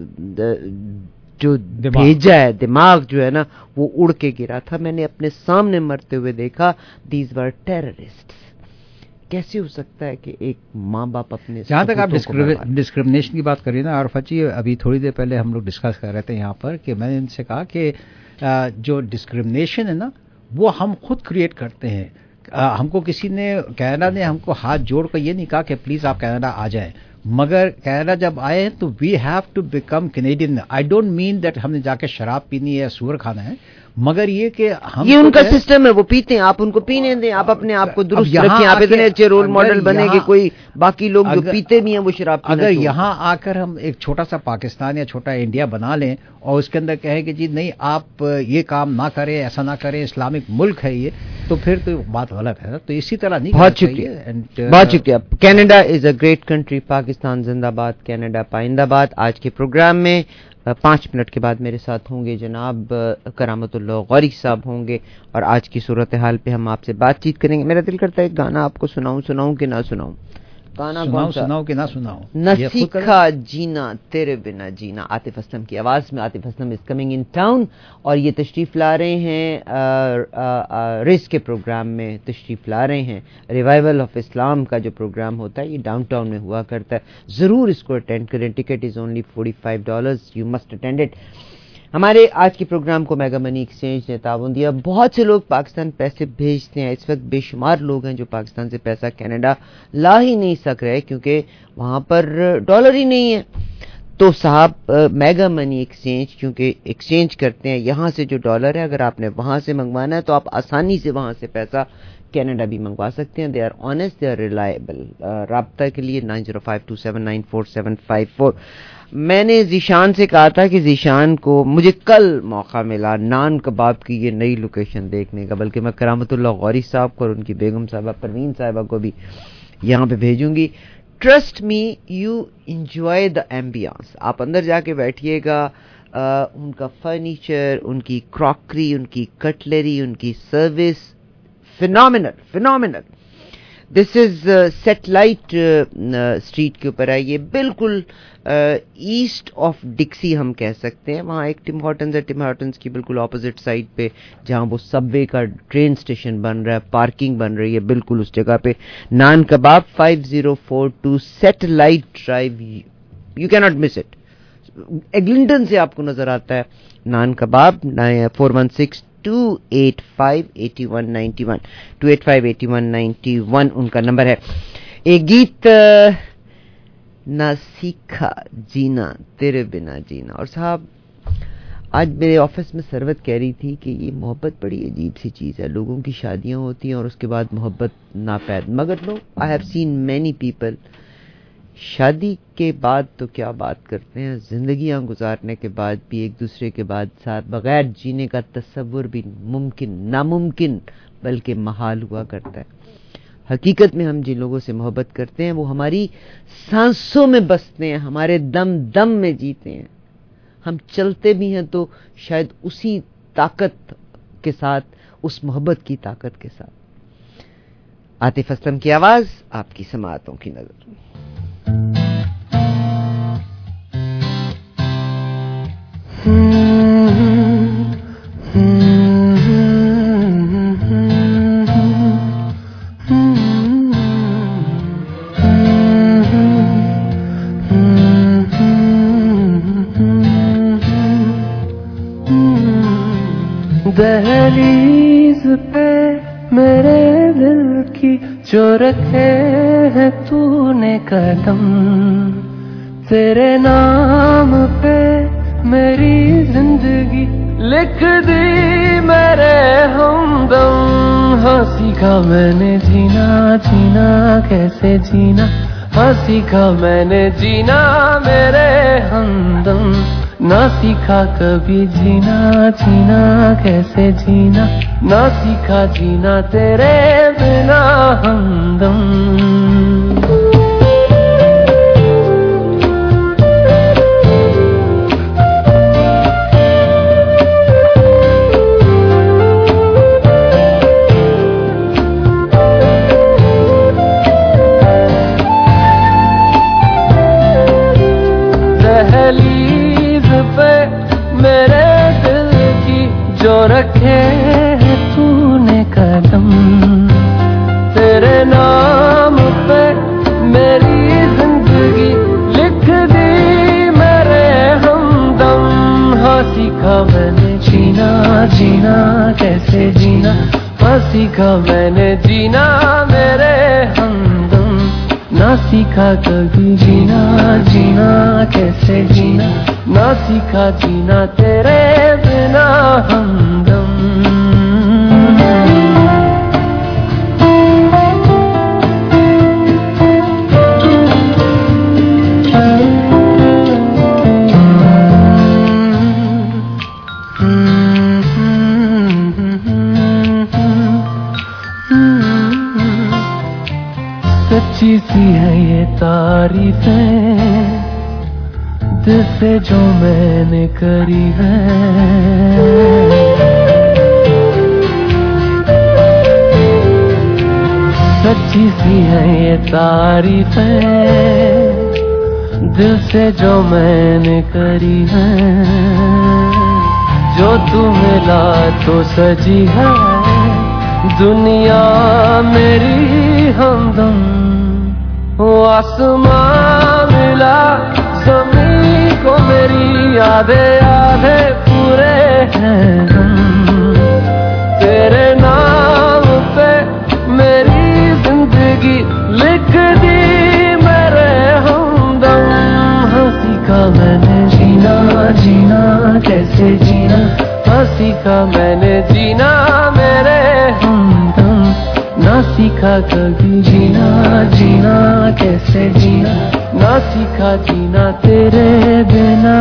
جو بھیجا ہے دماغ جو ہے نا وہ اڑ کے گرا تھا, میں نے اپنے سامنے مرتے ہوئے دیکھا. These were terrorist. کیسے ہو سکتا ہے کہ ایک ماں باپ اپنے, جہاں تک آپ ڈسکریمنیشن کی بات کر رہی ہیں نا عارفہ جی, ابھی تھوڑی دیر پہلے ہم لوگ ڈسکس کر رہے تھے یہاں پر کہ میں نے ان سے کہا کہ جو ڈسکریمنیشن ہے نا وہ ہم خود کریٹ کرتے ہیں. ہم کو کسی نے کینیڈا نے ہم کو ہاتھ جوڑ کر یہ نہیں کہا کہ پلیز آپ کینیڈا آ جائیں، مگر کینیڈا جب آئے ہیں تو we have to become Canadian. I don't mean that ہم نے جا کے شراب پینی ہے یا سور کھانا ہے، مگر یہ کہ ہم یہ ان کا سسٹم ہے، وہ پیتے ہیں، آپ ان کو پینے دیں، آپ اپنے آپ کو درست رکھیں، آپ اتنے اچھے رول ماڈل بنے کہ کوئی باقی لوگ جو پیتے بھی ہیں وہ شراب پینا. اگر یہاں آ کر ہم ایک چھوٹا سا پاکستان یا چھوٹا انڈیا بنا لیں اور اس کے اندر کہیں کہ جی نہیں آپ یہ کام نہ کریں، ایسا نہ کریں، اسلامک ملک ہے یہ، تو پھر تو بات غلط ہے. تو اسی طرح نہیں. بہت شکریہ، بہت شکریہ. Canada is a great country. Pakistan زندہ باد، کینیڈا پائندہ باد. آج کے پروگرام میں پانچ منٹ کے بعد میرے ساتھ ہوں گے جناب کرامت اللہ غوری صاحب ہوں گے، اور آج کی صورتحال پہ ہم آپ سے بات چیت کریں گے. میرا دل کرتا ہے ایک گانا آپ کو سناؤں سناؤں کہ نہ سناؤں. گانا سناؤ سناؤ کہ نہ سناؤ. نہ سیکھا جینا تیرے بنا جینا، عاطف اسلم کی آواز میں. Atif Aslam is coming in town, اور یہ تشریف لا رہے ہیں ریس کے پروگرام میں تشریف لا رہے ہیں. ریوائول آف اسلام کا جو پروگرام ہوتا ہے یہ ڈاؤن ٹاؤن میں ہوا کرتا ہے، ضرور اس کو اٹینڈ کریں. Ticket is only forty five dollars, you must attend it. ہمارے آج کے پروگرام کو میگا منی ایکسچینج نے تعاون دیا. بہت سے لوگ پاکستان پیسے بھیجتے ہیں، اس وقت بے شمار لوگ ہیں جو پاکستان سے پیسہ کینیڈا لا ہی نہیں سک رہے کیونکہ وہاں پر ڈالر ہی نہیں ہے. تو صاحب میگا منی ایکسچینج کیونکہ ایکسچینج کرتے ہیں یہاں سے جو ڈالر ہے، اگر آپ نے وہاں سے منگوانا ہے تو آپ آسانی سے وہاں سے پیسہ کینیڈا بھی منگوا سکتے ہیں. They are honest, they are reliable. رابطہ کے لیے nine zero five two seven nine four seven five four. میں نے ذیشان سے کہا تھا کہ ذیشان کو مجھے کل موقع ملا نان کباب کی یہ نئی لوکیشن دیکھنے کا، بلکہ میں کرامت اللہ غوری صاحب کو اور ان کی بیگم صاحبہ پروین صاحبہ کو بھی یہاں پہ بھیجوں گی. Trust me you enjoy the ambience. آپ اندر جا کے بیٹھیے گا، آ, ان کا فرنیچر، ان کی کراکری، ان کی کٹلری، ان کی service phenomenal phenomenal. This is satellite street کے اوپر ہے یہ، بالکل ایسٹ آف ڈکسی ہم کہہ سکتے ہیں. وہاں ایک ٹم ہارٹنز ہے، ٹم ہارٹنز کی بالکل اپوزٹ سائڈ پہ جہاں وہ سب وے کا ٹرین اسٹیشن بن رہا ہے، پارکنگ بن رہی ہے بالکل اس جگہ پہ. Naan kebab five zero four two satellite drive, you cannot miss it. Eglinton سے آپ کو نظر آتا ہے naan kebab. Four one six two eight five eighty one ninety one two eight five eighty one ninety one ان کا نمبر ہے. ایک گیت نہ سیکھا جینا تیرے بنا جینا. اور صاحب آج میرے آفس میں سروت کہہ رہی تھی کہ یہ محبت بڑی عجیب سی چیز ہے. لوگوں کی شادیاں ہوتی ہیں اور اس کے بعد محبت ناپید، مگر love I have seen many people شادی کے بعد تو کیا بات کرتے ہیں، زندگیاں گزارنے کے بعد بھی ایک دوسرے کے بعد ساتھ بغیر جینے کا تصور بھی ممکن ناممکن بلکہ محال ہوا کرتا ہے. حقیقت میں ہم جن لوگوں سے محبت کرتے ہیں وہ ہماری سانسوں میں بستے ہیں، ہمارے دم دم میں جیتے ہیں. ہم چلتے بھی ہیں تو شاید اسی طاقت کے ساتھ، اس محبت کی طاقت کے ساتھ. عاطف اسلم کی آواز، آپ کی سماعتوں کی نظر. دہلیز پہ میرے دل کی جو رکھے ہے تو نے قدم، تیرے نام پہ میری زندگی لکھ دی میرے ہمدم. ہاں سیکھا میں نے جینا جینا کیسے جینا، ہاں سیکھا میں نے جینا میرے ہمدم. نہ سیکھا کبھی جینا جینا کیسے جینا، نہ سیکھا جینا تیرے بنا ہمدم. جو رکھے ہے تو نے قدم، تیرے نام پہ میری زندگی لکھ دی میرے ہمدم. ہاں سیکھا میں نے جینا جینا کیسے جینا، ہاں نہ سیکھا میں نے جینا میرے ہمدم نہ سیکھا کبھی جینا جینا کیسے جینا نہ سیکھا جینا تیرے بنا ہمدم سچی سی ہے یہ تعریفیں دل سے جو میں نے کری ہے سچی سی ہے یہ تعریفیں دل سے جو میں نے کری ہے جو تو ملا تو سجی ہے دنیا میری ہمدم آسمان ملا زمین کو میری آدھے آدھے پورے ہیں ہم تیرے نام پہ میری زندگی لکھ دی میرے ہمدم ہنسی کا میں نے جینا جینا کیسے جینا ہنسی کا میں نے جینا میرے ہمدم نہ سیکھا کبھی جینا جینا کیسے جینا نہ سیکھا جینا تیرے بنا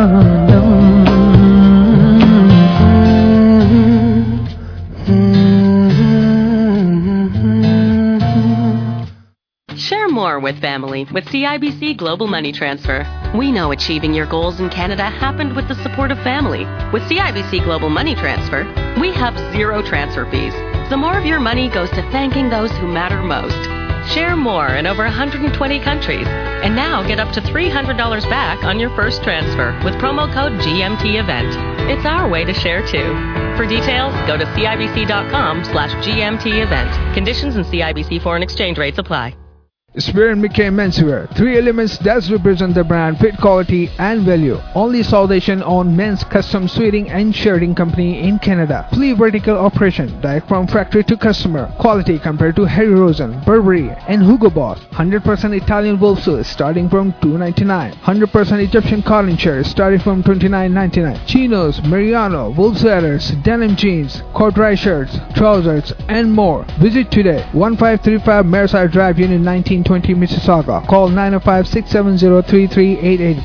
Share more with family with C I B C Global Money Transfer. We know achieving your goals in Canada happened with the support of family. With C I B C Global Money Transfer, we have zero transfer fees. So more of your money goes to thanking those who matter most. Share more in over one hundred twenty countries. And now get up to three hundred dollars back on your first transfer with promo code G M T event. It's our way to share too. For details, go to cibc.com slash GMT event. Conditions and C I B C foreign exchange rates apply. Spear and McKay Menswear, three elements that represent the brand, fit, quality and value. Only South Asian owned men's custom suiting and shirting company in Canada. Fully vertical operation, direct from factory to customer. Quality compared to Harry Rosen, Burberry and Hugo Boss. one hundred percent Italian wool suits starting from two ninety-nine. one hundred percent Egyptian cotton shirts starting from twenty-nine ninety-nine. Chinos, Mariano, wool sweaters, denim jeans, corduroy shirts, trousers and more. Visit today, fifteen thirty-five Merside Drive, Unit nineteen twenty Mississauga. Call nine oh five, six seven zero, three three eight eight.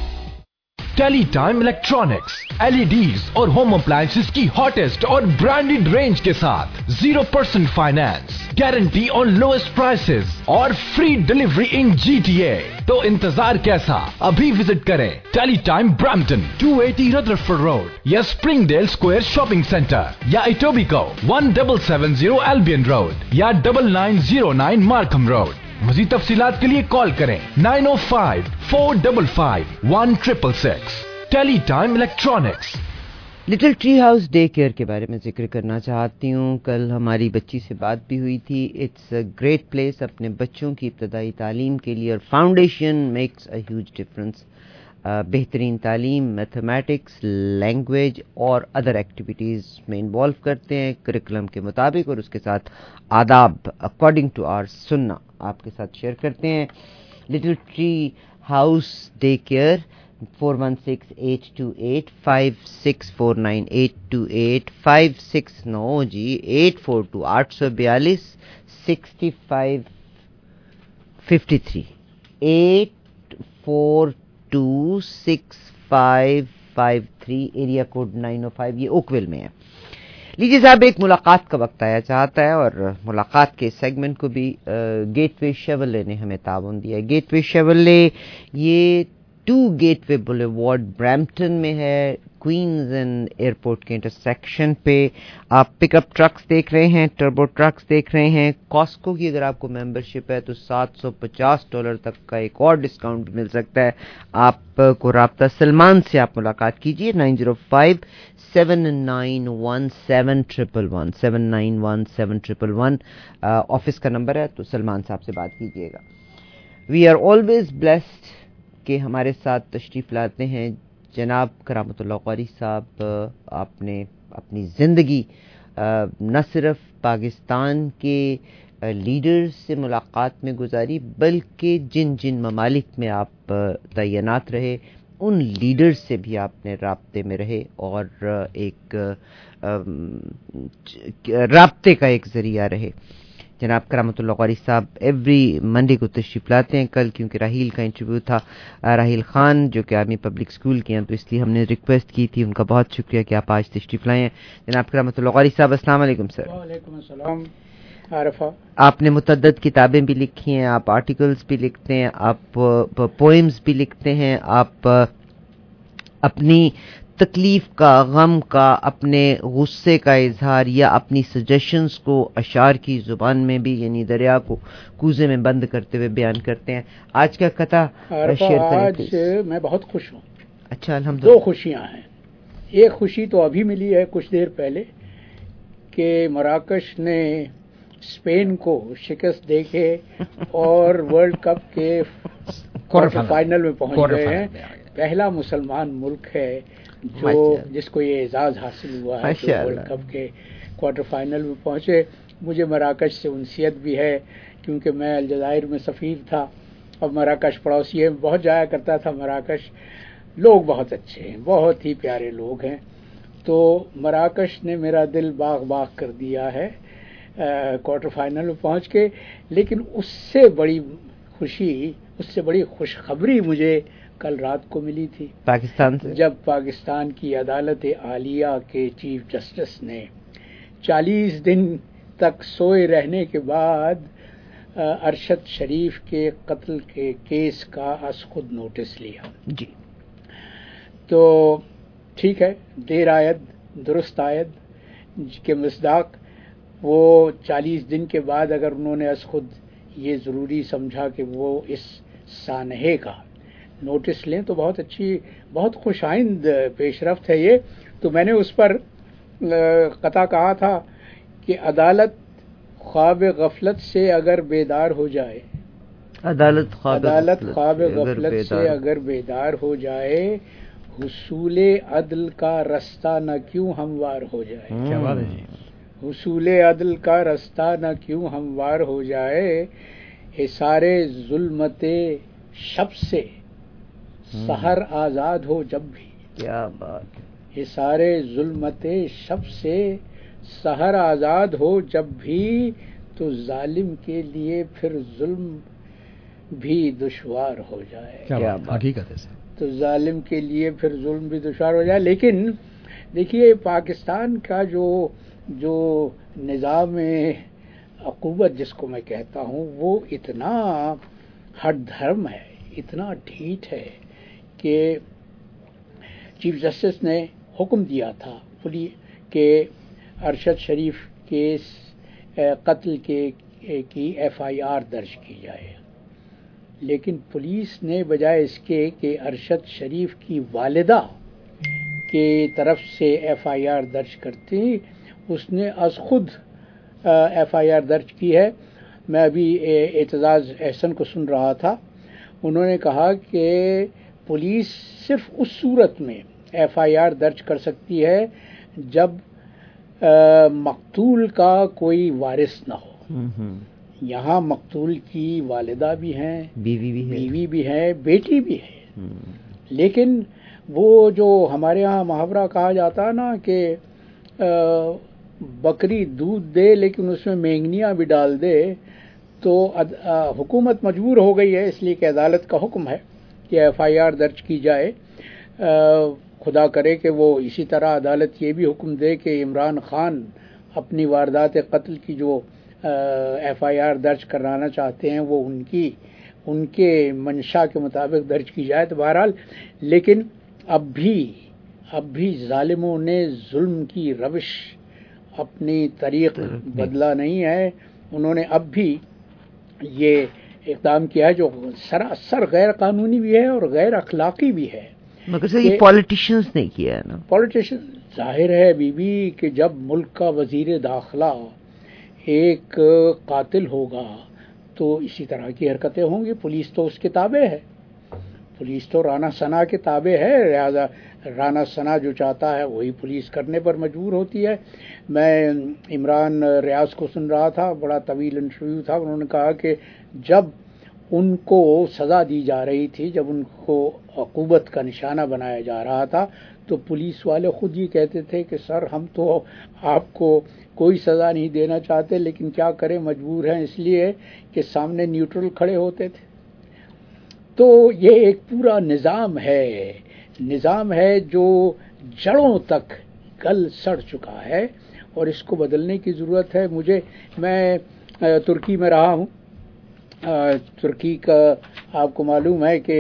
Teletime electronics L E Ds اور home appliances کی hottest اور branded range کے ساتھ zero percent finance guarantee on lowest prices اور free delivery in G T A. تو انتظار کیسا؟ ابھی وزٹ کریں Teletime Brampton two eighty Rutherford road یا Springdale square shopping centre یا Etobicoke one double seven zero Albion road یا double nine zero nine Markham road. مزید تفصیلات کے لیے کال کریں نائن او five four double five one triple six. Teletime electronics. Little tree house day care کے بارے میں ذکر کرنا چاہتی ہوں. کل ہماری بچی سے بات بھی ہوئی تھی. اٹس اے گریٹ پلیس اپنے بچوں کی ابتدائی تعلیم کے لیے اور foundation makes a huge difference. بہترین تعلیم میتھمیٹکس لینگویج اور ادر ایکٹیویٹیز میں انوالو کرتے ہیں کریکولم کے مطابق اور اس کے ساتھ آداب اکارڈنگ ٹو آر سننا آپ کے ساتھ شیئر کرتے ہیں. Little tree house day care four one six eight two eight five six four nine eight two eight five six نو جی ایٹ فور ٹو آٹھ سو بیالیس sixty five fifty three eight four two six five five three area code nine او five یہ Oakville میں ہے. لیجیے صاحب ایک ملاقات کا وقت آیا چاہتا ہے اور ملاقات کے سیگمنٹ کو بھی گیٹ وے شیولے نے ہمیں تعاون دیا ہے. گیٹ وے شیولے یہ two Gateway boulevard Brampton میں ہے کوئنز اینڈ ایئرپورٹ کے انٹرسیکشن پہ. آپ پک اپ ٹرکس دیکھ رہے ہیں ٹربو ٹرکس دیکھ رہے ہیں. کاسکو کی اگر آپ کو ممبرشپ ہے تو سات سو پچاس ڈالر تک کا ایک اور ڈسکاؤنٹ مل سکتا ہے. آپ کو رابطہ سلمان سے آپ ملاقات کیجیے nine zero five seven nine one seven triple one seven nine one seven triple one office کا نمبر ہے تو سلمان صاحب سے بات کیجیے گا. وی آر آلویز بلیسڈ کہ ہمارے ساتھ تشریف لاتے ہیں جناب کرامت اللہ قاری صاحب. آپ نے اپنی زندگی نہ صرف پاکستان کے لیڈرز سے ملاقات میں گزاری بلکہ جن جن ممالک میں آپ تعینات رہے ان لیڈرز سے بھی آپ نے رابطے میں رہے اور ایک رابطے کا ایک ذریعہ رہے. جناب کرامت اللہ قاری صاحب ایوری منڈے کو تشریف لاتے ہیں. کل کیونکہ راہیل کا انٹرویو تھا، راہیل خان جو کہ آرمی پبلک اسکول کے ہیں، تو اس لیے ہم نے ریکویسٹ کی تھی. ان کا بہت شکریہ کہ آپ آج تشریف لائے ہیں. جناب کرامت اللہ قاری صاحب السلام علیکم. سر وعلیکم السلام. عارفہ، آپ نے متعدد کتابیں بھی لکھی ہیں، آپ آرٹیکلز بھی لکھتے ہیں، آپ پوئمز بھی لکھتے ہیں، آپ اپنی تکلیف کا، غم کا، اپنے غصے کا اظہار یا اپنی سجیشنز کو اشعار کی زبان میں بھی یعنی دریا کو کوزے میں بند کرتے ہوئے بیان کرتے ہیں. آج کا قطعہ شیئر کریں آج میں بہت خوش ہوں. اچھا، الحمدللہ. دو خوشیاں ہیں. ایک خوشی تو ابھی ملی ہے کچھ دیر پہلے کہ مراکش نے اسپین کو شکست دے کے اور ورلڈ کپ کے کوارٹر فائنل میں پہنچ گئے ہیں. پہلا مسلمان ملک ہے جو جس کو یہ اعزاز حاصل ہوا ہے کہ ورلڈ کپ کے کوارٹر فائنل میں پہنچے. مجھے مراکش سے انسیت بھی ہے کیونکہ میں الجزائر میں سفیر تھا اور مراکش پڑوسی ہے، بہت جایا کرتا تھا مراکش. لوگ بہت اچھے ہیں، بہت ہی پیارے لوگ ہیں. تو مراکش نے میرا دل باغ باغ کر دیا ہے کوارٹر فائنل میں پہنچ کے. لیکن اس سے بڑی خوشی، اس سے بڑی خوشخبری مجھے کل رات کو ملی تھی پاکستان سے، جب پاکستان کی عدالت عالیہ کے چیف جسٹس نے چالیس دن تک سوئے رہنے کے بعد ارشد شریف کے قتل کے کیس کا از خود نوٹس لیا. جی تو ٹھیک ہے، دیر آید درست آید کے مصداق وہ چالیس دن کے بعد اگر انہوں نے از خود یہ ضروری سمجھا کہ وہ اس سانحے کا نوٹس لیں تو بہت اچھی، بہت خوش آئند پیش رفت ہے یہ. تو میں نے اس پر قطع کہا تھا کہ عدالت خواب غفلت سے اگر بیدار ہو جائے، عدالت خواب عدالت خواب غفلت سے اگر بیدار ہو جائے، حصول عدل کا رستہ نہ کیوں ہموار ہو جائے. کیا بات ہے جی. حصول عدل کا رستہ نہ کیوں ہموار ہو جائے، حصار ظلمت شب سے سحر آزاد ہو جب بھی. کیا بات. حصار ظلمت شب سے سحر آزاد ہو جب بھی، تو ظالم کے لیے پھر ظلم بھی دشوار ہو جائے. کیا حقیقت ہے. تو ظالم کے لیے پھر ظلم بھی دشوار ہو جائے. لیکن دیکھیے پاکستان کا جو جو نظام عقوبت جس کو میں کہتا ہوں وہ اتنا ہٹ دھرم ہے، اتنا ڈھیٹ ہے کہ چیف جسٹس نے حکم دیا تھا کہ ارشد شریف کیس قتل کے کی ایف آئی آر درج کی جائے. لیکن پولیس نے بجائے اس کے کہ ارشد شریف کی والدہ کی طرف سے ایف آئی آر درج کرتی، اس نے از خود ایف آئی آر درج کی ہے. میں ابھی اعتزاز احسن کو سن رہا تھا، انہوں نے کہا کہ پولیس صرف اس صورت میں ایف آئی آر درج کر سکتی ہے جب مقتول کا کوئی وارث نہ ہو. یہاں مقتول کی والدہ بھی ہیں، بیوی بھی ہے، بیوی بھی ہے، بیٹی بھی ہے. لیکن وہ جو ہمارے ہاں محاورہ کہا جاتا نا کہ بکری دودھ دے لیکن اس میں مینگنیاں بھی ڈال دے، تو حکومت مجبور ہو گئی ہے اس لیے کہ عدالت کا حکم ہے کہ ایف آئی آر درج کی جائے. خدا کرے کہ وہ اسی طرح عدالت یہ بھی حکم دے کہ عمران خان اپنی واردات قتل کی جو ایف آئی آر درج کرانا چاہتے ہیں وہ ان کی ان کے منشا کے مطابق درج کی جائے. تو بہرحال لیکن اب بھی اب بھی ظالموں نے ظلم کی روش اپنی طریق بدلا نہیں ہے. انہوں نے اب بھی یہ اقدام کیا ہے جو سراسر غیر قانونی بھی ہے اور غیر اخلاقی بھی ہے. مگر سر یہ پولیٹیشینز نے کیا ہے نا. پولیٹیشین ظاہر ہے بی بی کہ جب ملک کا وزیر داخلہ ایک قاتل ہوگا تو اسی طرح کی حرکتیں ہوں گی. پولیس تو اس کے تابع ہے، पुलिस तो राना सना के ताबे है, लिहाजा राना सना जो चाहता है वही पुलिस करने पर मजबूर होती है। मैं इमरान रियाज को सुन रहा था, बड़ा तवील इंटरव्यू था। उन्होंने कहा कि जब उनको सज़ा दी जा रही थी, जब उनको अक़ूबत का निशाना बनाया जा रहा था, तो पुलिस वाले खुद ये कहते थे कि सर हम तो आपको कोई सज़ा नहीं देना चाहते, लेकिन क्या करें, मजबूर हैं, इसलिए कि सामने न्यूट्रल खड़े होते थे। तो ये एक पूरा निज़ाम है, निज़ाम है जो जड़ों तक गल सड़ चुका है और इसको बदलने की ज़रूरत है। मुझे मैं तुर्की में रहा हूँ। तुर्की का आपको मालूम है कि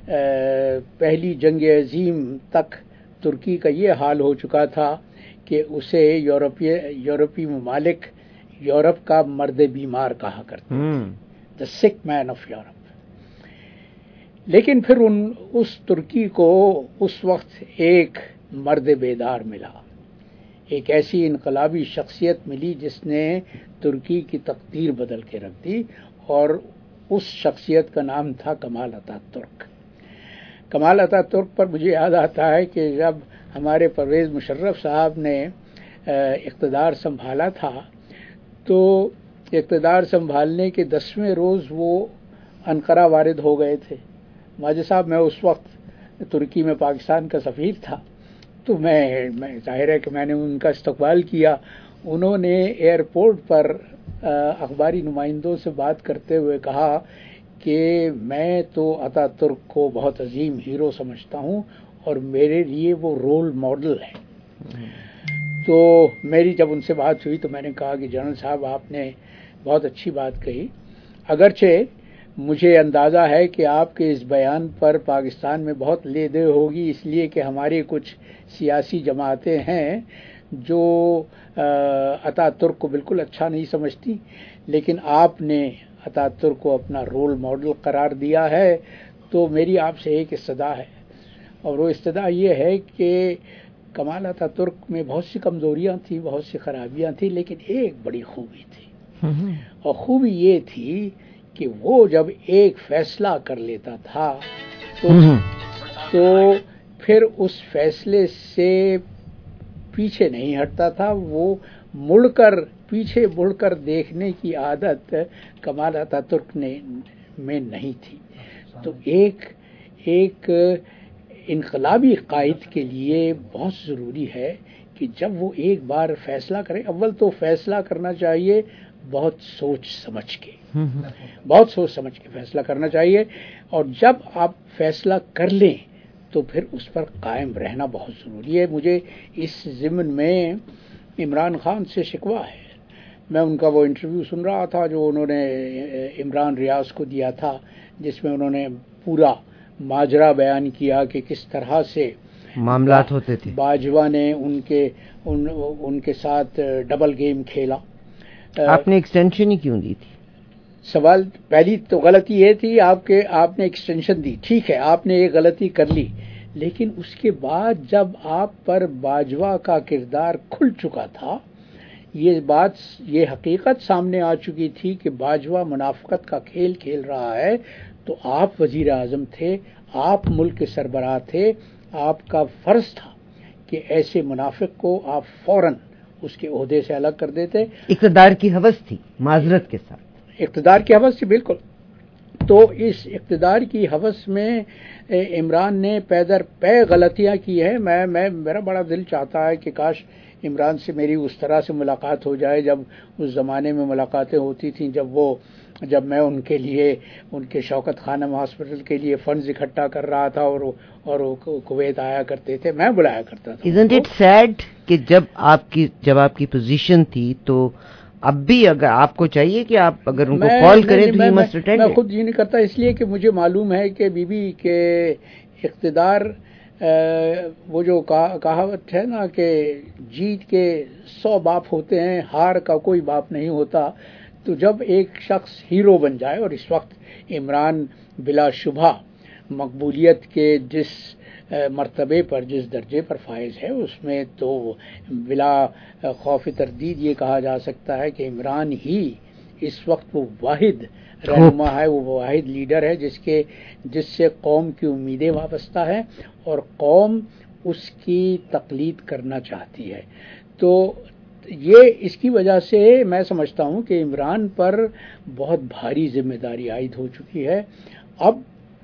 पहली जंग अज़ीम तक तुर्की का ये हाल हो चुका था कि उसे यूरोपीय यूरोपीय ममालिक यूरोप का मर्द बीमार कहा करते थे, the sick man of Europe. लेकिन फिर उन उस तुर्की को उस वक्त एक मर्द बेदार मिला, एक ऐसी इनकलाबी शख्सियत मिली जिसने तुर्की की तकदीर बदल के रख दी, और उस शख्सियत का नाम था कमाल अतातुर्क। कमाल अतातुर्क पर मुझे याद आता है कि जब हमारे परवेज़ मुशर्रफ साहब ने इक़्तिदार संभाला था, तो इक़्तिदार संभालने के दसवें रोज़ वो अनकरा वारिद हो गए थे। माजिद साहब, मैं उस वक्त तुर्की में पाकिस्तान का सफ़ीर था, तो मैं मैं ज़ाहिर है कि मैंने उनका इस्तकबाल किया। उन्होंने एयरपोर्ट पर अखबारी नुमाइंदों से बात करते हुए कहा कि मैं तो अतातुर्क को बहुत अजीम हीरो समझता हूँ और मेरे लिए वो रोल मॉडल है। तो मेरी जब उनसे बात हुई तो मैंने कहा कि जनरल साहब, आपने बहुत अच्छी बात कही, अगरचे मुझे अंदाज़ा है कि आपके इस बयान पर पाकिस्तान में बहुत ले दे होगी, इसलिए कि हमारी कुछ सियासी जमातें हैं जो अतातुर्क को बिल्कुल अच्छा नहीं समझती, लेकिन आपने अतातुर्क को अपना रोल मॉडल करार दिया है। तो मेरी आपसे एक इस्तदा है, और वो इस्तदा ये है कि कमाल अतातुर्क में बहुत सी कमज़ोरियाँ थी, बहुत सी खराबियाँ थी, लेकिन एक बड़ी खूबी थी, और खूबी ये थी कि वो जब एक फैसला कर लेता था तो तो फिर उस फैसले से पीछे नहीं हटता था। वो मुड़कर पीछे मुड़कर देखने की आदत कमाल अतातुर्क ने में नहीं थी। तो एक एक इनकलाबी कायद के लिए बहुत ज़रूरी है कि जब वो एक बार फैसला करे, अव्वल तो फैसला करना चाहिए बहुत सोच समझ के, बहुत सोच समझ के फैसला करना चाहिए, और जब आप फैसला कर लें तो फिर उस पर कायम रहना बहुत ज़रूरी है। मुझे इस ज़िम्न में इमरान खान से शिकवा है। मैं उनका वो इंटरव्यू सुन रहा था जो उन्होंने इमरान रियाज को दिया था, जिसमें उन्होंने पूरा माजरा बयान किया कि किस तरह से मामलात होते थे। बाजवा ने उनके उन, उनके साथ डबल गेम खेला। आपने एक्सटेंशन ही क्यों दी थी? सवाल, पहली तो गलती ये थी आपके आपने एक्सटेंशन दी, ठीक है, आपने ये गलती कर ली, लेकिन उसके बाद जब आप पर बाजवा का किरदार खुल चुका था, ये बात ये हकीकत सामने आ चुकी थी कि बाजवा मुनाफिकत का खेल खेल रहा है, तो आप वजीर आज़म थे, आप मुल्क के सरबराह थे, आपका फ़र्ज़ था कि ऐसे मुनाफिक को आप फौरन उसके ओहदे से अलग कर देते। इक़्तिदार की हवस थी, माजरत के साथ इक़्तिदार की हवस थी, बिल्कुल। तो इस इक़्तिदार की हवस में इमरान ने पैदर पै गलतियां की हैं। मैं मैं मेरा बड़ा दिल चाहता है कि काश इमरान से मेरी उस तरह से मुलाकात हो जाए जब उस ज़माने में मुलाकातें होती थीं, जब वो जब मैं उनके लिए उनके शौकत खानम हॉस्पिटल के लिए फंड्स इकट्ठा कर रहा था और और वो कुवैत आया करते थे, मैं बुलाया करता था। Isn't it sad कि जब आपकी जब आपकी पोजीशन थी, तो अब भी अगर आपको चाहिए कि आप अगर उनको कॉल करें तो ही मस्ट अटेंड। मैं खुद ये नहीं करता, इसलिए कि मुझे मालूम है कि बीबी के इक़्तिदार, वो जो कहावत है ना कि जीत के सौ बाप होते हैं, हार का कोई बाप नहीं होता। तो जब एक शख्स हीरो बन जाए, और इस वक्त इमरान बिलाशुबा मकबूलियत के जिस मर्तबे पर, जिस दर्जे पर फाइज है, उसमें तो बिला खौफ तरदीद ये कहा जा सकता है कि इमरान ही اس وقت وہ واحد رہنما ہے، وہ واحد لیڈر ہے جس کے جس سے قوم کی امیدیں وابستہ ہیں اور قوم اس کی تقلید کرنا چاہتی ہے. تو یہ اس کی وجہ سے میں سمجھتا ہوں کہ عمران پر بہت بھاری ذمہ داری عائد ہو چکی ہے. اب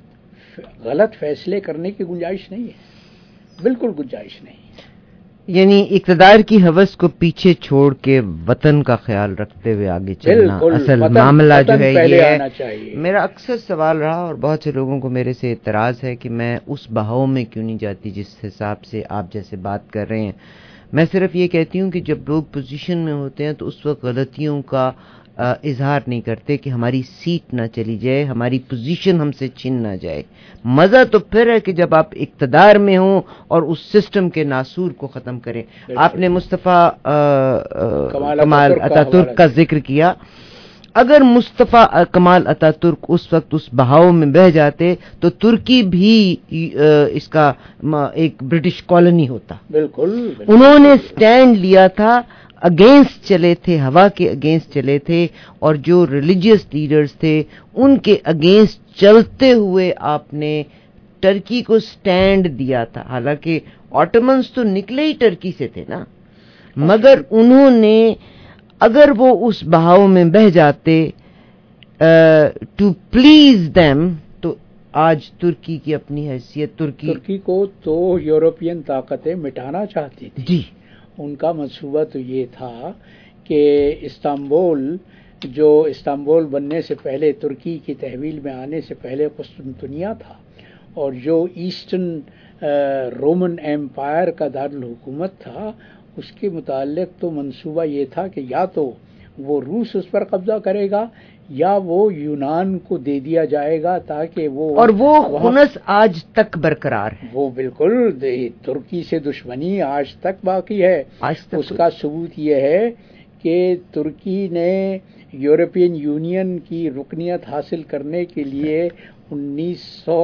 غلط فیصلے کرنے کی گنجائش نہیں ہے، بالکل گنجائش نہیں. یعنی اقتدار کی ہوس کو پیچھے چھوڑ کے وطن کا خیال رکھتے ہوئے آگے چلنا اصل معاملہ جو ہے یہ ہے. میرا اکثر سوال رہا اور بہت سے لوگوں کو میرے سے اعتراض ہے کہ میں اس بہاؤ میں کیوں نہیں جاتی جس حساب سے آپ جیسے بات کر رہے ہیں. میں صرف یہ کہتی ہوں کہ جب لوگ پوزیشن میں ہوتے ہیں تو اس وقت غلطیوں کا اظہار نہیں کرتے کہ ہماری سیٹ نہ چلی جائے، ہماری پوزیشن ہم سے چھن نہ جائے. مزہ تو پھر ہے کہ جب آپ اقتدار میں ہوں اور اس سسٹم کے ناسور کو ختم کریں. آپ نے مصطفیٰ کمال اتا ترک کا ذکر کیا. اگر مصطفیٰ کمال اتا ترک اس وقت اس بہاؤ میں بہہ جاتے تو ترکی بھی اس کا ایک برٹش کالونی ہوتا. بالکل انہوں نے سٹینڈ لیا تھا، اگینسٹ چلے تھے، ہوا کے اگینسٹ چلے تھے، اور جو ریلیجیس لیڈرز تھے ان کے اگینسٹ چلتے ہوئے آپ نے ٹرکی کو سٹینڈ دیا تھا. حالانکہ آٹومنز تو نکلے ہی ٹرکی سے تھے نا، مگر انہوں نے اگر وہ اس بہاؤ میں بہ جاتے ٹو پلیز دیم تو آج ترکی کی اپنی حیثیت ترکی ترکی کو تو یورپین طاقتیں مٹانا چاہتی تھی. جی ان کا منصوبہ تو یہ تھا کہ استنبول جو استنبول بننے سے پہلے ترکی کی تحویل میں آنے سے پہلے قسطنطنیہ تھا اور جو ایسٹرن رومن ایمپائر کا دارالحکومت تھا، اس کے متعلق تو منصوبہ یہ تھا کہ یا تو وہ روس اس پر قبضہ کرے گا یا وہ یونان کو دے دیا جائے گا تاکہ وہ اور وہ خنث آج تک برقرار ہے. وہ بالکل ترکی سے دشمنی آج تک باقی ہے. تک اس کا ثبوت یہ ہے کہ ترکی نے یورپین یونین کی رکنیت حاصل کرنے کے لیے انیس سو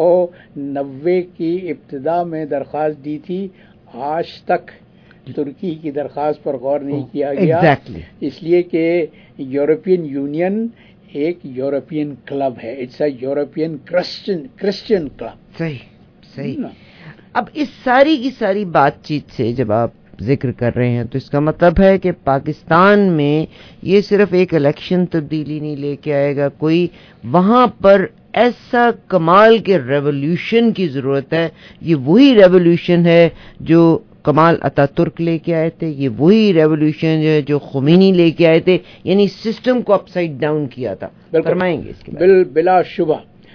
نوے کی ابتدا میں درخواست دی تھی. آج تک ترکی کی درخواست پر غور نہیں کیا گیا. exactly. اس لیے کہ یورپین یونین ایک یورپین کلب ہے. It's a European Christian Christian club. صحیح صحیح. اب اس ساری کی ساری بات چیت سے جب آپ ذکر کر رہے ہیں تو اس کا مطلب ہے کہ پاکستان میں یہ صرف ایک الیکشن تبدیلی نہیں لے کے آئے گا، کوئی وہاں پر ایسا کمال کے ریولیوشن کی ضرورت ہے. یہ وہی ریولیوشن ہے جو کمال اتا ترک لے کے آئے تھے، یہ وہی ریولیوشن ہے جو خمینی لے کے آئے تھے، یعنی سسٹم کو اپ سائڈ ڈاؤن کیا تھا. فرمائیں گے اس کے بل بلا شبہ.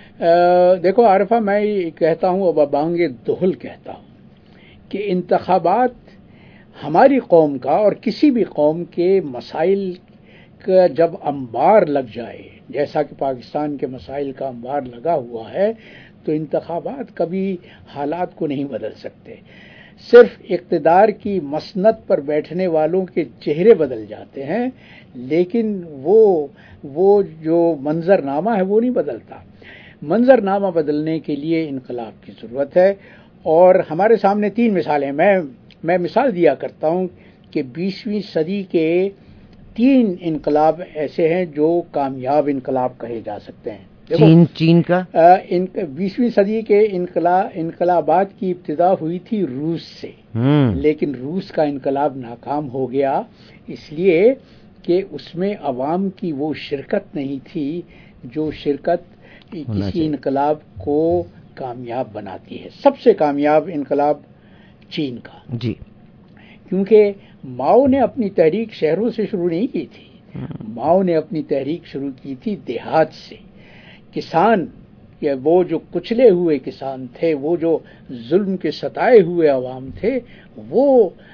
دیکھو عارفہ، میں کہتا ہوں اب بانگ دہل کہتا ہوں کہ انتخابات ہماری قوم کا اور کسی بھی قوم کے مسائل کا جب انبار لگ جائے، جیسا کہ پاکستان کے مسائل کا انبار لگا ہوا ہے، تو انتخابات کبھی حالات کو نہیں بدل سکتے. صرف اقتدار کی مسند پر بیٹھنے والوں کے چہرے بدل جاتے ہیں، لیکن وہ وہ جو منظر نامہ ہے وہ نہیں بدلتا. منظر نامہ بدلنے کے لیے انقلاب کی ضرورت ہے. اور ہمارے سامنے تین مثالیں میں میں مثال دیا کرتا ہوں کہ بیسویں صدی کے تین انقلاب ایسے ہیں جو کامیاب انقلاب کہے جا سکتے ہیں. چین چین کا بیسویں صدی کے انقلاب انقلابات کی ابتدا ہوئی تھی روس سے، لیکن روس کا انقلاب ناکام ہو گیا اس لیے کہ اس میں عوام کی وہ شرکت نہیں تھی جو شرکت کسی انقلاب کو کامیاب بناتی ہے. سب سے کامیاب انقلاب چین کا، جی، کیونکہ ماؤ نے اپنی تحریک شہروں سے شروع نہیں کی تھی. ماؤ نے اپنی تحریک شروع کی تھی دیہات سے. کسان، کہ وہ جو کچلے ہوئے کسان تھے، وہ جو ظلم کے ستائے ہوئے عوام تھے، وہ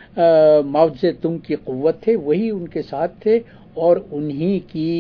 ماؤ زے تونگ کی قوت تھے، وہی ان کے ساتھ تھے، اور انہی کی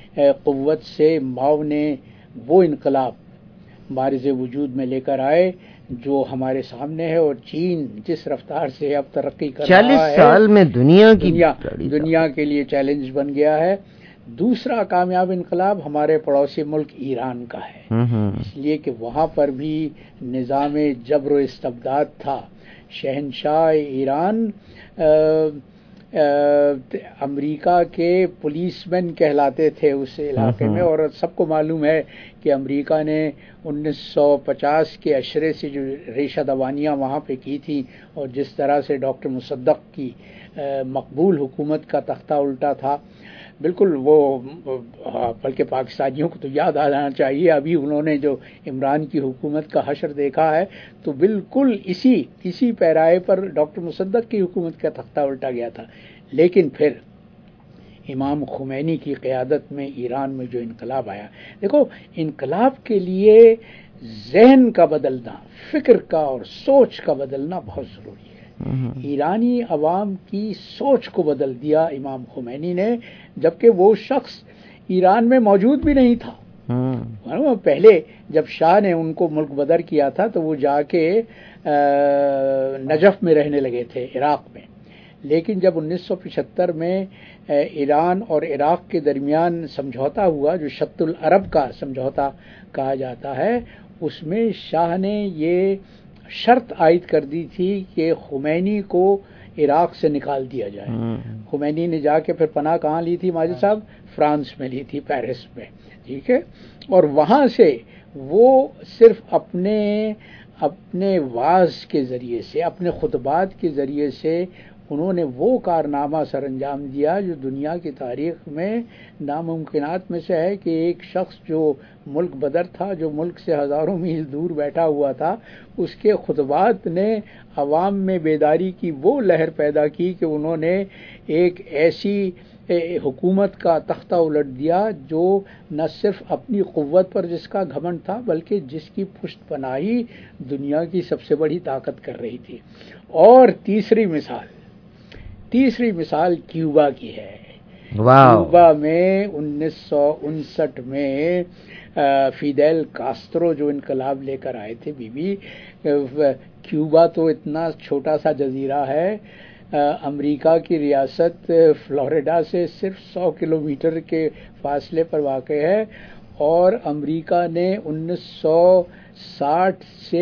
قوت سے ماؤ نے وہ انقلاب بارز وجود میں لے کر آئے جو ہمارے سامنے ہے. اور چین جس رفتار سے اب ترقی کر رہا ہے، چالیس سال میں دنیا کی دنیا, دنیا کے لیے چیلنج بن گیا ہے. دوسرا کامیاب انقلاب ہمارے پڑوسی ملک ایران کا ہے، اس لیے کہ وہاں پر بھی نظام جبر و استبداد تھا. شہنشاہ ایران امریکہ کے پولیس مین کہلاتے تھے اس علاقے میں، اور سب کو معلوم ہے کہ امریکہ نے انیس سو پچاس کے عشرے سے جو ریشہ دوانیاں وہاں پہ کی تھیں اور جس طرح سے ڈاکٹر مصدق کی مقبول حکومت کا تختہ الٹا تھا، بالکل وہ بلکہ پاکستانیوں کو تو یاد آ جانا چاہیے، ابھی انہوں نے جو عمران کی حکومت کا حشر دیکھا ہے تو بالکل اسی اسی پیرائے پر ڈاکٹر مصدق کی حکومت کا تختہ الٹا گیا تھا۔ لیکن پھر امام خمینی کی قیادت میں ایران میں جو انقلاب آیا، دیکھو انقلاب کے لیے ذہن کا بدلنا، فکر کا اور سوچ کا بدلنا بہت ضروری ہے۔ ایرانی عوام کی سوچ کو بدل دیا امام خمینی نے، جبکہ وہ شخص ایران میں موجود بھی نہیں تھا۔ پہلے جب شاہ نے ان کو ملک بدر کیا تھا تو وہ جا کے نجف میں رہنے لگے تھے، عراق میں، لیکن جب انیس سو پچہتر میں ایران اور عراق کے درمیان سمجھوتا ہوا، جو شط العرب کا سمجھوتا کہا جاتا ہے، اس میں شاہ نے یہ شرط عائد کر دی تھی کہ خمینی کو عراق سے نکال دیا جائے۔ خمینی نے جا کے پھر پناہ کہاں لی تھی ماجد صاحب؟ فرانس میں لی تھی، پیرس میں، ٹھیک ہے، اور وہاں سے وہ صرف اپنے اپنے واعظ کے ذریعے سے، اپنے خطبات کے ذریعے سے انہوں نے وہ کارنامہ سر انجام دیا جو دنیا کی تاریخ میں ناممکنات میں سے ہے، کہ ایک شخص جو ملک بدر تھا، جو ملک سے ہزاروں میل دور بیٹھا ہوا تھا، اس کے خطبات نے عوام میں بیداری کی وہ لہر پیدا کی کہ انہوں نے ایک ایسی حکومت کا تختہ الٹ دیا جو نہ صرف اپنی قوت پر جس کا گھمنڈ تھا بلکہ جس کی پشت پناہی دنیا کی سب سے بڑی طاقت کر رہی تھی۔ اور تیسری مثال تیسری مثال کیوبا کی ہے۔ کیوبا میں انیس سو انسٹھ میں فیڈیل کاسترو جو انقلاب لے کر آئے تھے، بی بی کیوبا تو اتنا چھوٹا سا جزیرہ ہے، امریکہ کی ریاست فلوریڈا سے صرف سو کلومیٹر کے فاصلے پر واقع ہے، اور امریکہ نے انیس سو ساٹھ سے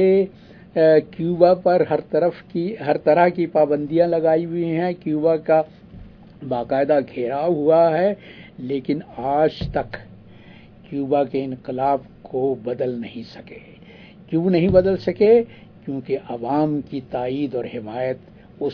کیوبا پر ہر طرف کی ہر طرح کی پابندیاں لگائی ہوئی ہیں، کیوبا کا باقاعدہ گھیراؤ ہوا ہے، لیکن آج تک کیوبا کے انقلاب کو بدل نہیں سکے۔ کیوں نہیں بدل سکے؟ کیونکہ عوام کی تائید اور حمایت اس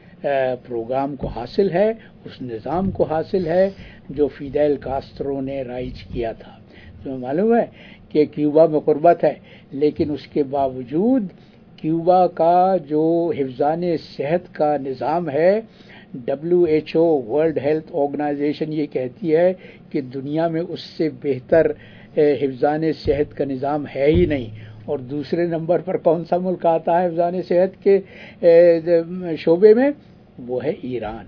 پروگرام کو حاصل ہے، اس نظام کو حاصل ہے جو فیڈیل کاسترو نے رائج کیا تھا۔ تمہیں معلوم ہے کہ کیوبا میں غربت ہے، لیکن اس کے باوجود کیوبا کا جو حفظان صحت کا نظام ہے، W H O World Health Organization یہ کہتی ہے کہ دنیا میں اس سے بہتر حفظان صحت کا نظام ہے ہی نہیں۔ اور دوسرے نمبر پر کون سا ملک آتا ہے حفظان صحت کے شعبے میں؟ وہ ہے ایران۔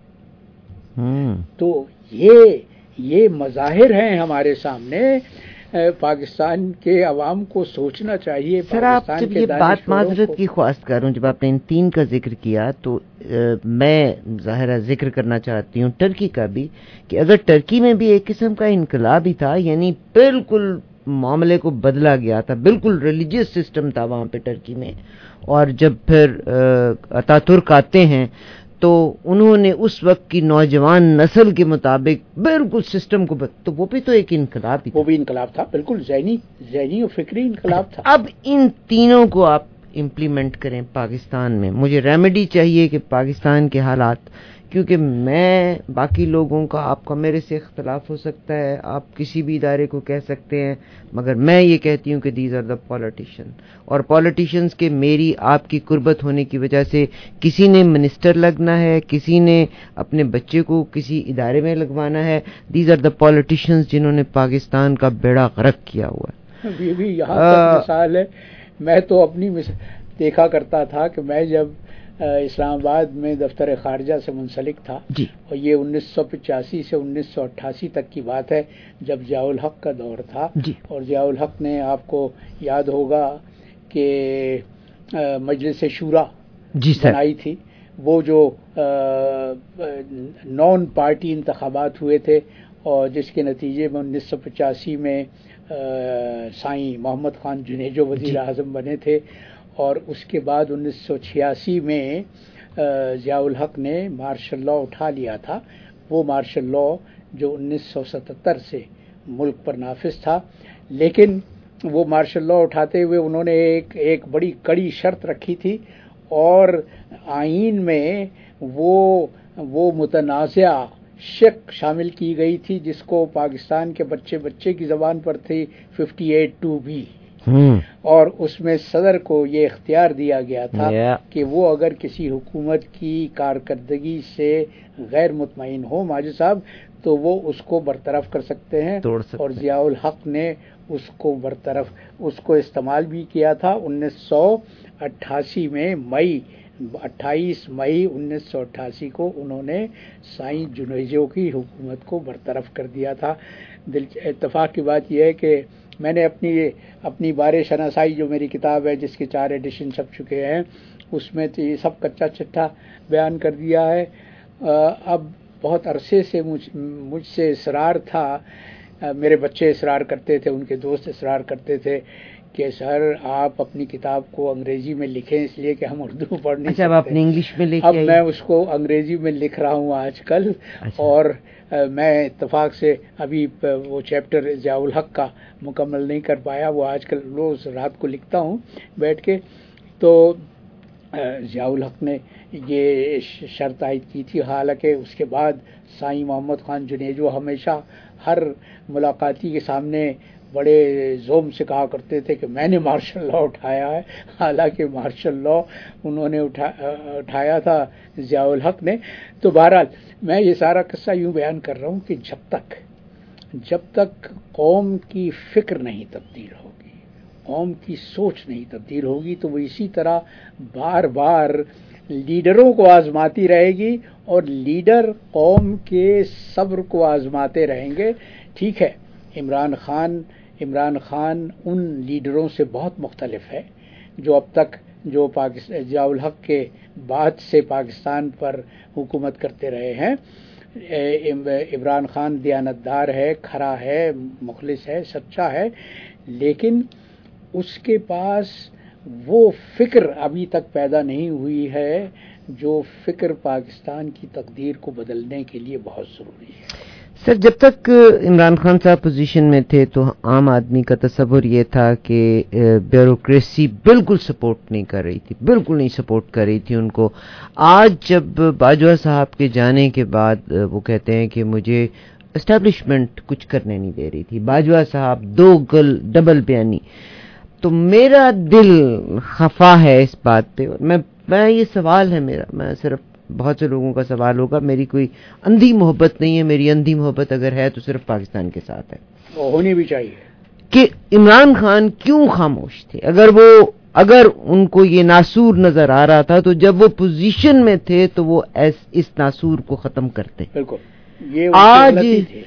تو یہ یہ مظاہر ہیں ہمارے سامنے، پاکستان کے عوام کو سوچنا چاہیے۔ سر آپ جب یہ بات معذرت کی خواست کروں، جب آپ نے ان تین کا ذکر کیا تو میں ظاہرہ ذکر کرنا چاہتی ہوں ٹرکی کا بھی، کہ اگر ٹرکی میں بھی ایک قسم کا انقلاب ہی تھا، یعنی بالکل معاملے کو بدلا گیا تھا، بالکل ریلیجیس سسٹم تھا وہاں پہ ٹرکی میں، اور جب پھر اتا ترک آتے ہیں تو انہوں نے اس وقت کی نوجوان نسل کے مطابق بالکل سسٹم کو بد... تو وہ بھی تو ایک انقلاب ہی تھا۔ وہ بھی انقلاب تھا، بالکل ذہنی ذہنی اور فکری انقلاب تھا۔ اب ان تینوں کو آپ امپلیمنٹ کریں پاکستان میں، مجھے ریمیڈی چاہیے کہ پاکستان کے حالات، کیونکہ میں باقی لوگوں کا، آپ کا میرے سے اختلاف ہو سکتا ہے، آپ کسی بھی ادارے کو کہہ سکتے ہیں، مگر میں یہ کہتی ہوں کہ دیز آر دا پولیٹیشین، اور پولیٹیشینز کے میری آپ کی قربت ہونے کی وجہ سے کسی نے منسٹر لگنا ہے، کسی نے اپنے بچے کو کسی ادارے میں لگوانا ہے، دیز آر دا پولیٹیشینز جنہوں نے پاکستان کا بیڑا غرق کیا ہوا ہے۔ یہ بھی یہاں تک مثال ہے، میں تو اپنی دیکھا کرتا تھا کہ میں جب اسلام آباد میں دفتر خارجہ سے منسلک تھا، جی، اور یہ انیس سو پچاسی سے انیس سو اٹھاسی تک کی بات ہے جب ضیاء الحق کا دور تھا، جی، اور ضیاء الحق نے، آپ کو یاد ہوگا کہ مجلس شورا جی بنائی تھی، وہ جو نان پارٹی انتخابات ہوئے تھے، اور جس کے نتیجے میں انیس سو پچاسی میں سائیں محمد خان جنیجو وزیر اعظم بنے تھے، اور اس کے بعد انیس سو چھیاسی میں ضیاء الحق نے مارشل لا اٹھا لیا تھا، وہ مارشل لا جو انیس سو ستتر سے ملک پر نافذ تھا، لیکن وہ مارشل لا اٹھاتے ہوئے انہوں نے ایک ایک بڑی کڑی شرط رکھی تھی، اور آئین میں وہ وہ متنازع شق شامل کی گئی تھی جس کو پاکستان کے بچے بچے کی زبان پر تھی ففٹی ایٹ ٹو بی، اور اس میں صدر کو یہ اختیار دیا گیا تھا کہ وہ اگر کسی حکومت کی کارکردگی سے غیر مطمئن ہو ماجد صاحب تو وہ اس کو برطرف کر سکتے ہیں، اور ضیاء الحق نے اس کو برطرف اس کو استعمال بھی کیا تھا۔ انیس سو اٹھاسی میں مئی اٹھائیس مئی انیس سو اٹھاسی کو انہوں نے سائیں جنیجو کی حکومت کو برطرف کر دیا تھا۔ دل اتفاق کی بات یہ ہے کہ میں نے اپنی اپنی بار شناسائی جو میری کتاب ہے جس کے چار ایڈیشن چھپ چکے ہیں اس میں تو یہ سب کچا چٹھا بیان کر دیا ہے۔ اب بہت عرصے سے مجھ مجھ سے اصرار تھا، میرے بچے اصرار کرتے تھے، ان کے دوست اصرار کرتے تھے کہ سر آپ اپنی کتاب کو انگریزی میں لکھیں، اس لیے کہ ہم اردو پڑھ نہیں سکتے۔ اپنی انگلش میں لکھیں؟ اب میں اس کو انگریزی میں لکھ رہا ہوں آج کل، اور میں اتفاق سے ابھی وہ چیپٹر ضیاء الحق کا مکمل نہیں کر پایا، وہ آج کل روز رات کو لکھتا ہوں بیٹھ کے۔ تو ضیاء الحق نے یہ شرط عائد کی تھی، حالانکہ اس کے بعد سائیں محمد خان جنیجو ہمیشہ ہر ملاقاتی کے سامنے بڑے زوم سے کہا کرتے تھے کہ میں نے مارشل لا اٹھایا ہے، حالانکہ مارشل لا انہوں نے اٹھا اٹھایا تھا ضیاء الحق نے۔ تو بہرحال میں یہ سارا قصہ یوں بیان کر رہا ہوں کہ جب تک جب تک قوم کی فکر نہیں تبدیل ہوگی، قوم کی سوچ نہیں تبدیل ہوگی، تو وہ اسی طرح بار بار لیڈروں کو آزماتی رہے گی، اور لیڈر قوم کے صبر کو آزماتے رہیں گے۔ ٹھیک ہے، عمران خان عمران خان ان لیڈروں سے بہت مختلف ہے جو اب تک جو پاکستان ضیاء الحق کے بعد سے پاکستان پر حکومت کرتے رہے ہیں۔ عمران خان دیانتدار ہے، کھرا ہے، مخلص ہے، سچا ہے، لیکن اس کے پاس وہ فکر ابھی تک پیدا نہیں ہوئی ہے جو فکر پاکستان کی تقدیر کو بدلنے کے لیے بہت ضروری ہے۔ سر، جب تک عمران خان صاحب پوزیشن میں تھے تو عام آدمی کا تصور یہ تھا کہ بیوروکریسی بالکل سپورٹ نہیں کر رہی تھی، بالکل نہیں سپورٹ کر رہی تھی ان کو۔ آج جب باجوہ صاحب کے جانے کے بعد وہ کہتے ہیں کہ مجھے اسٹیبلشمنٹ کچھ کرنے نہیں دے رہی تھی، باجوہ صاحب دو گل ڈبل بیانی، تو میرا دل خفا ہے اس بات پہ۔ میں میں یہ سوال ہے میرا، میں صرف بہت سے لوگوں کا سوال ہوگا، میری کوئی اندھی محبت نہیں ہے، میری اندھی محبت اگر ہے تو صرف پاکستان کے ساتھ ہے، وہ ہونی بھی چاہیے، کہ عمران خان کیوں خاموش تھے؟ اگر وہ اگر ان کو یہ ناسور نظر آ رہا تھا تو جب وہ پوزیشن میں تھے تو وہ اس ناسور کو ختم کرتے۔ بالکل، یہ آج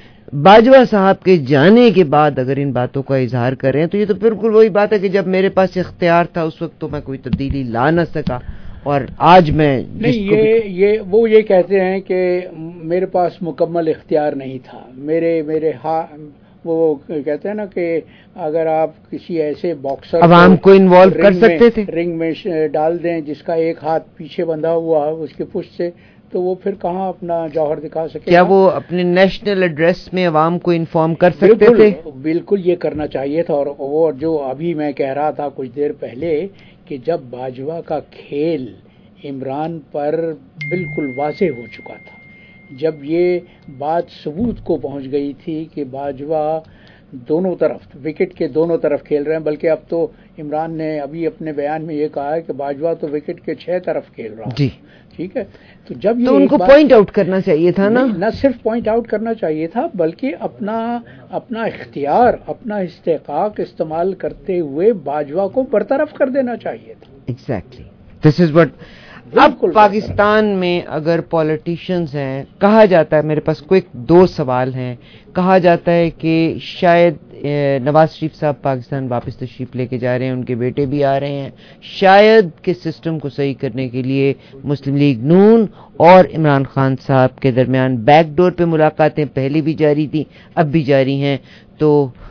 باجوہ صاحب کے جانے کے بعد اگر ان باتوں کا اظہار کریں تو یہ تو بالکل وہی بات ہے کہ جب میرے پاس اختیار تھا اس وقت تو میں کوئی تبدیلی لا نہ سکا، اور آج میں نہیں، یہ یہ وہ یہ کہتے ہیں کہ میرے پاس مکمل اختیار نہیں تھا، میرے میرے ہاں وہ کہتے ہیں نا کہ اگر آپ کسی ایسے باکسر عوام کو انوالو کر سکتے تھے، رنگ میں ڈال دیں جس کا ایک ہاتھ پیچھے بندھا ہوا ہے اس کے پشت سے، تو وہ پھر کہاں اپنا جوہر دکھا سکے؟ کیا وہ اپنے نیشنل ایڈریس میں عوام کو انفارم کر سکتے تھے؟ بالکل یہ کرنا چاہیے تھا، اور وہ جو ابھی میں کہہ رہا تھا کچھ دیر پہلے کہ جب باجوہ کا کھیل عمران پر بالکل واضح ہو چکا تھا، جب یہ بات ثبوت کو پہنچ گئی تھی کہ باجوہ دونوں طرف وکٹ کے دونوں طرف کھیل رہے ہیں، بلکہ اب تو عمران نے ابھی اپنے بیان میں یہ کہا ہے کہ باجوہ تو وکٹ کے چھ طرف کھیل رہا ہے، جی ٹھیک ہے، تو جب یہ تو ان کو پوائنٹ آؤٹ کرنا چاہیے تھا نا، نہ صرف پوائنٹ آؤٹ کرنا چاہیے تھا بلکہ اپنا اپنا اختیار، اپنا استحقاق استعمال کرتے ہوئے باجوہ کو برطرف کر دینا چاہیے تھا۔ ایگزیکٹلی، دس از وٹ اب پاکستان میں اگر پولیٹیشینز ہیں، کہا جاتا ہے، میرے پاس کوئی دو سوال ہیں، کہا جاتا ہے کہ شاید نواز شریف صاحب پاکستان واپس تشریف لے کے جا رہے ہیں، ان کے بیٹے بھی آ رہے ہیں، شاید کہ سسٹم کو صحیح کرنے کے لیے مسلم لیگ نون اور عمران خان صاحب کے درمیان بیک ڈور پہ ملاقاتیں پہلے بھی جاری تھیں، اب بھی جاری ہیں، تو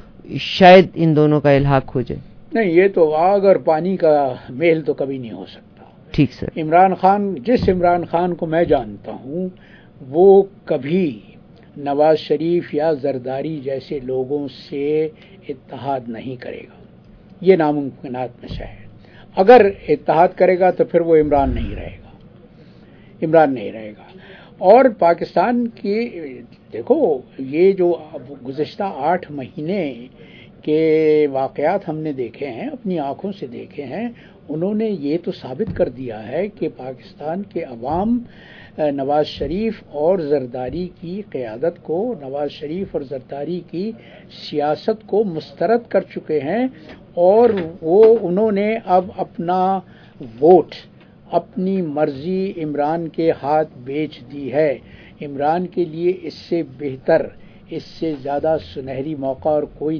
شاید ان دونوں کا الحاق ہو جائے۔ نہیں، یہ تو آگ اور پانی کا میل تو کبھی نہیں ہو سکتا، ٹھیک سر. عمران خان, جس عمران خان کو میں جانتا ہوں, وہ کبھی نواز شریف یا زرداری جیسے لوگوں سے اتحاد نہیں کرے گا. یہ ناممکنات میں سے ہے. اگر اتحاد کرے گا تو پھر وہ عمران نہیں رہے گا, عمران نہیں رہے گا. اور پاکستان کی دیکھو, یہ جو گزشتہ آٹھ مہینے کے واقعات ہم نے دیکھے ہیں, اپنی آنکھوں سے دیکھے ہیں, انہوں نے یہ تو ثابت کر دیا ہے کہ پاکستان کے عوام نواز شریف اور زرداری کی قیادت کو, نواز شریف اور زرداری کی سیاست کو مسترد کر چکے ہیں, اور وہ انہوں نے اب اپنا ووٹ اپنی مرضی عمران کے ہاتھ بیچ دی ہے. عمران کے لیے اس سے بہتر, اس سے زیادہ سنہری موقع اور کوئی